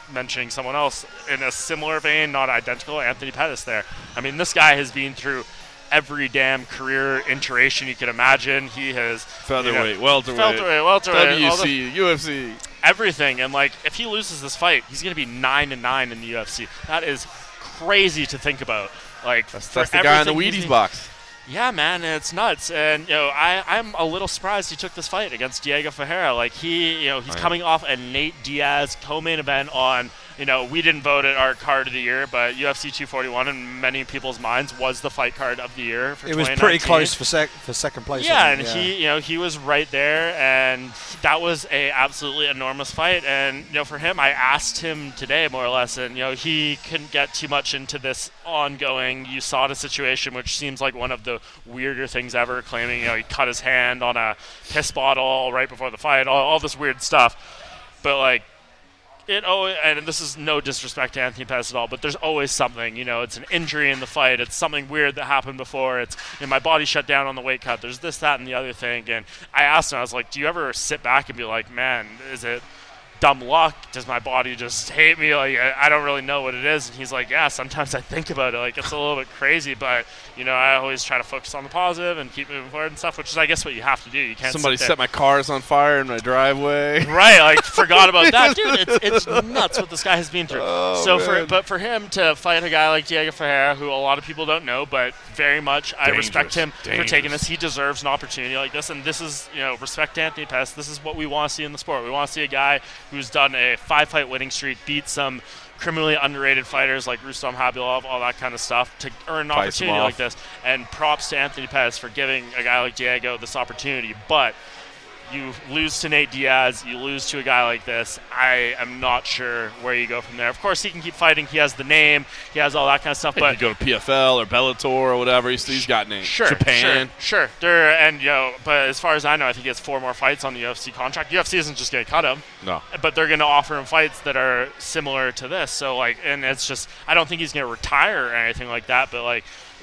mentioning someone else in a similar vein, not identical, Anthony Pettis there. I mean, this guy has been through every damn career iteration you can imagine. He has featherweight, welterweight, WC, UFC, everything. And like, if he loses this fight, he's going to be 9-9 in the UFC. That is crazy to think about. Like, that's the guy in the Wheaties box. Yeah, man, it's nuts. And I'm a little surprised he took this fight against Diego Ferreira. Like, he's coming off a Nate Diaz co-main event on. We didn't vote it our card of the year, but UFC 241 in many people's minds was the fight card of the year for 2019. It was pretty close for second place. Yeah, and he was right there, and that was a absolutely enormous fight. And for him, I asked him today more or less, and he couldn't get too much into this ongoing USADA situation, which seems like one of the weirder things ever. Claiming he cut his hand on a piss bottle right before the fight, all this weird stuff, but like. And this is no disrespect to Anthony Pettis at all, but there's always something. It's an injury in the fight. It's something weird that happened before. It's my body shut down on the weight cut. There's this, that, and the other thing. And I asked him, I was like, do you ever sit back and be like, man, is it dumb luck? Does my body just hate me? Like, I don't really know what it is. And he's like, yeah, sometimes I think about it. Like, it's a little bit crazy, but, I always try to focus on the positive and keep moving forward and stuff, which is, I guess, what you have to do. You can't Somebody set my cars on fire in my driveway. Right, like, forgot about that. Dude, it's nuts what this guy has been through. But for him to fight a guy like Diego Ferreira, who a lot of people don't know, but very much I respect him for taking this. He deserves an opportunity like this, and this is, respect to Anthony Pettis. This is what we want to see in the sport. We want to see a guy who's done a 5-fight winning streak, beat some criminally underrated fighters like Rustam Khabilov, all that kind of stuff, to earn an opportunity like this. And props to Anthony Pettis for giving a guy like Diego this opportunity. But you lose to Nate Diaz, you lose to a guy like this. I am not sure where you go from there. Of course, he can keep fighting. He has the name. He has all that kind of stuff. But you go to PFL or Bellator or whatever. He's got names. Sure, Japan. Sure. But as far as I know, I think he has 4 more fights on the UFC contract. UFC isn't just going to cut him. No. But they're going to offer him fights that are similar to this. So, and it's just, I don't think he's going to retire or anything like that. But,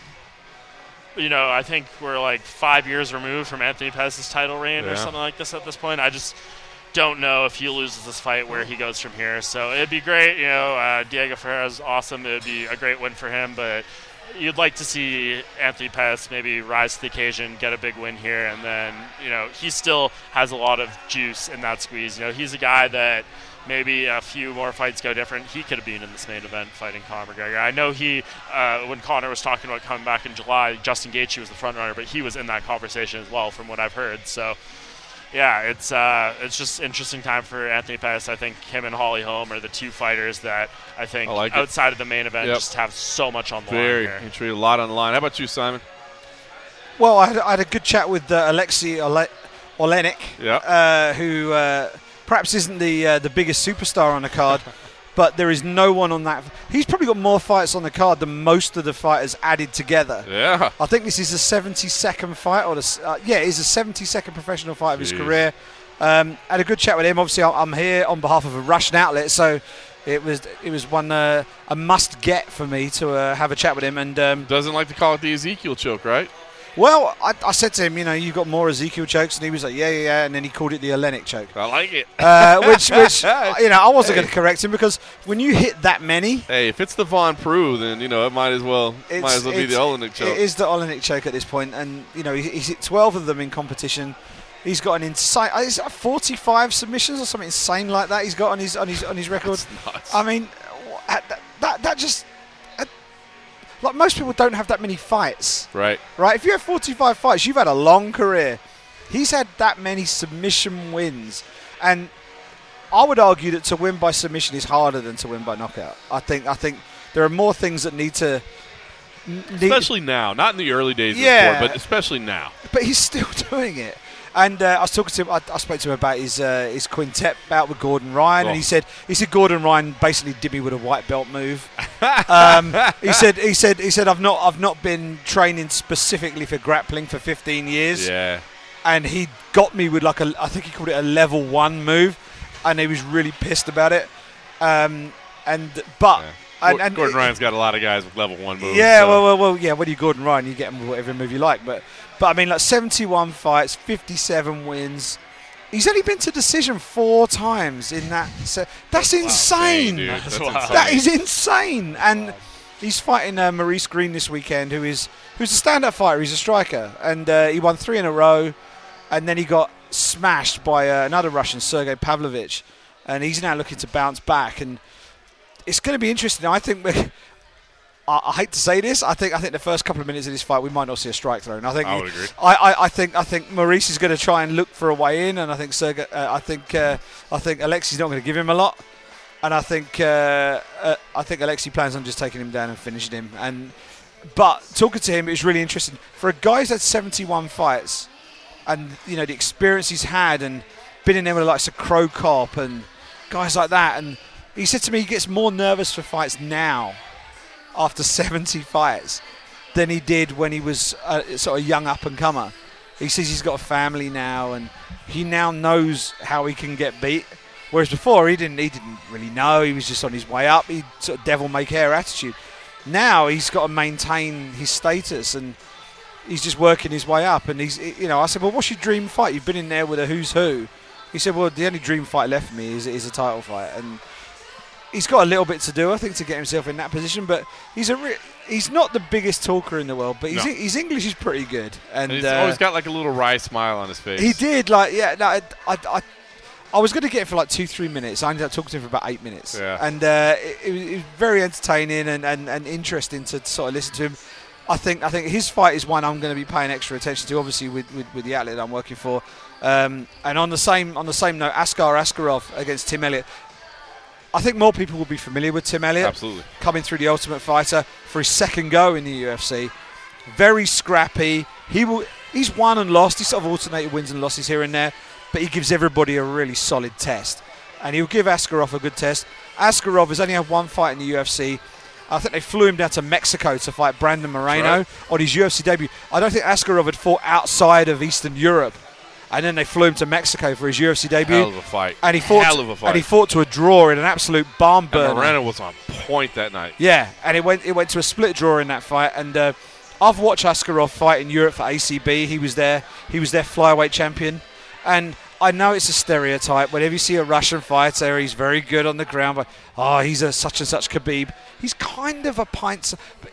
I think we're 5 years removed from Anthony Pettis' title reign or something like this at this point. I just don't know if he loses this fight where he goes from here. So it'd be great. Diego Ferreira's awesome. It would be a great win for him. But you'd like to see Anthony Pettis maybe rise to the occasion, get a big win here, and then, he still has a lot of juice in that squeeze. He's a guy that maybe a few more fights go different. He could have been in this main event fighting Conor McGregor. I know when Conor was talking about coming back in July, Justin Gaethje was the front runner, but he was in that conversation as well, from what I've heard. So, yeah, it's just interesting time for Anthony Pettis. I think him and Holly Holm are the 2 fighters that I think outside of the main event just have so much on the line here. He treated a lot on the line. How about you, Simon? Well, I had a good chat with Alexei Oleinik, who perhaps isn't the biggest superstar on the card, but there is no one on that. He's probably got more fights on the card than most of the fighters added together. Yeah. I think this is the 72nd fight, or it's a 72nd professional fight of his career. Had a good chat with him. Obviously, I'm here on behalf of a Russian outlet, so it was one a must get for me to have a chat with him. And doesn't like to call it the Ezekiel choke, right? Well, I said to him, you've got more Ezekiel chokes, and he was like, yeah, and then he called it the Oleinik choke. I like it. Which I wasn't going to correct him, because when you hit that many, hey, if it's the Von Prue, then it might as well be the Oleinik choke. It is the Oleinik choke at this point, and he's hit 12 of them in competition. He's got an insane, 45 submissions or something insane like that. He's got on his record. That's nuts. I mean, that just. Like, most people don't have that many fights. Right. If you have 45 fights, you've had a long career. He's had that many submission wins. And I would argue that to win by submission is harder than to win by knockout. I think there are more things that need to... Especially now. Not in the early days of the sport, but especially now. But he's still doing it. And I was talking to him. I spoke to him about his quintet bout with Gordon Ryan, and he said Gordon Ryan basically did me with a white belt move. He said I've not been training specifically for grappling for 15 years. Yeah. And he got me with I think he called it a level 1 move, and he was really pissed about it. Gordon Ryan's got a lot of guys with level 1 moves. Yeah, so. Well, yeah. When you're Gordon Ryan, you get him with whatever move you like. But I mean, 71 fights, 57 wins. He's only been to decision 4 times in that. That's insane. Dude. That's wild. insane. That is insane. And he's fighting Maurice Green this weekend, who's a stand-up fighter. He's a striker, and he won 3 in a row, and then he got smashed by another Russian, Sergey Pavlovich, and he's now looking to bounce back. And it's going to be interesting. I think I hate to say this. I think the first couple of minutes of this fight, we might not see a strike thrown. I would agree. I think Maurice is going to try and look for a way in, and I think I think Alexei's not going to give him a lot, and I think Alexei plans on just taking him down and finishing him. But talking to him, it was really interesting for a guy who's had 71 fights, and the experience he's had, and been in there with the likes of Crow Cop and guys like that, and he said to me he gets more nervous for fights now, after 70 fights, than he did when he was a sort of young up-and-comer. He says he's got a family now, and he now knows how he can get beat. Whereas before, he didn't really know. He was just on his way up. He sort of devil-may-care attitude. Now he's got to maintain his status, and he's just working his way up. And I said, well, what's your dream fight? You've been in there with a who's who. He said, well, the only dream fight left for me is a title fight. And he's got a little bit to do, I think, to get himself in that position. But he's not the biggest talker in the world, but his English is pretty good. And he's always got like a little wry smile on his face. He did, I was going to get it for like 2-3 minutes. I ended up talking to him for about 8 minutes. Yeah. And it was very entertaining and interesting to sort of listen to him. I think his fight is one I'm going to be paying extra attention to, obviously with the outlet I'm working for. And on the same note, Askar Askarov against Tim Elliott. I think more people will be familiar with Tim Elliott. Absolutely. Coming through the Ultimate Fighter for his second go in the UFC. Very scrappy. He's won and lost. He's sort of alternated wins and losses here and there, but he gives everybody a really solid test. And he'll give Askarov a good test. Askarov has only had 1 fight in the UFC. I think they flew him down to Mexico to fight Brandon Moreno on his UFC debut. I don't think Askarov had fought outside of Eastern Europe. And then they flew him to Mexico for his UFC debut. Hell of a fight. And he fought to a draw in an absolute barn burner. And Moreno was on point that night. Yeah, and it went to a split draw in that fight. And I've watched Askarov fight in Europe for ACB. He was their flyweight champion. And I know it's a stereotype. Whenever you see a Russian fighter, he's very good on the ground. But he's a such and such Khabib. He's kind of a pint.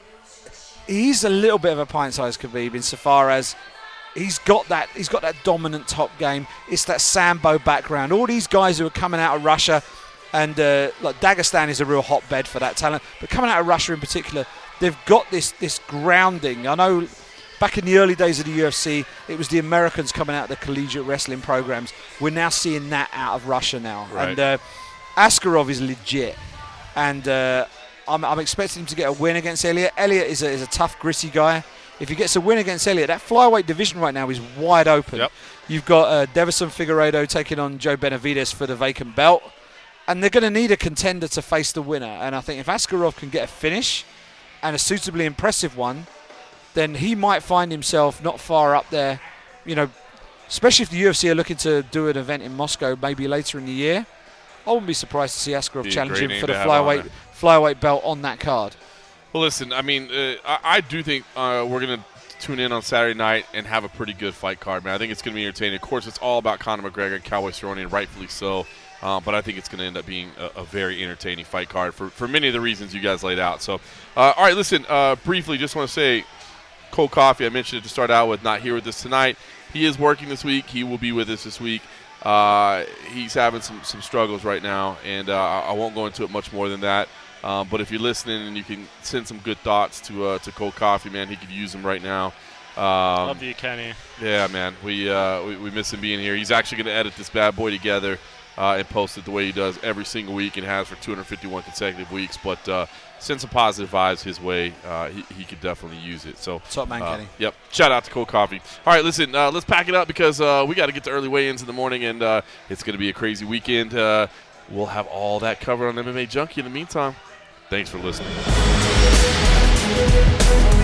He's a little bit of a pint-sized Khabib insofar as he's got that dominant top game. It's that Sambo background. All these guys who are coming out of Russia, and like Dagestan is a real hotbed for that talent. But coming out of Russia in particular, they've got this grounding. I know back in the early days of the UFC, it was the Americans coming out of the collegiate wrestling programs. We're now seeing that out of Russia now. Right. And Askarov is legit. And I'm expecting him to get a win against Elliott. Elliott is a tough, gritty guy. If he gets a win against Elliott, that flyweight division right now is wide open. Yep. You've got Davison Figueiredo taking on Joe Benavidez for the vacant belt. And they're going to need a contender to face the winner. And I think if Askarov can get a finish, and a suitably impressive one, then he might find himself not far up there, especially if the UFC are looking to do an event in Moscow maybe later in the year. I wouldn't be surprised to see Askarov challenge him for the flyweight belt on that card. Well, listen, I mean, I do think we're going to tune in on Saturday night and have a pretty good fight card, man. I think it's going to be entertaining. Of course, it's all about Conor McGregor and Cowboy Cerrone, and rightfully so. But I think it's going to end up being a very entertaining fight card for many of the reasons you guys laid out. So, all right, listen, briefly, just want to say Cold Coffee, I mentioned it to start out with, not here with us tonight. He is working this week. He will be with us this week. He's having some struggles right now, and I won't go into it much more than that. But if you're listening and you can send some good thoughts to Cold Coffee, man, he could use them right now. Love you, Kenny. Yeah, man, we miss him being here. He's actually going to edit this bad boy together and post it the way he does every single week and has for 251 consecutive weeks. But send some positive vibes his way. He could definitely use it. So top man, Kenny. Yep. Shout out to Cold Coffee. All right, listen, let's pack it up because we got to get to early weigh-ins in the morning, and it's going to be a crazy weekend. We'll have all that covered on MMA Junkie. In the meantime, thanks for listening.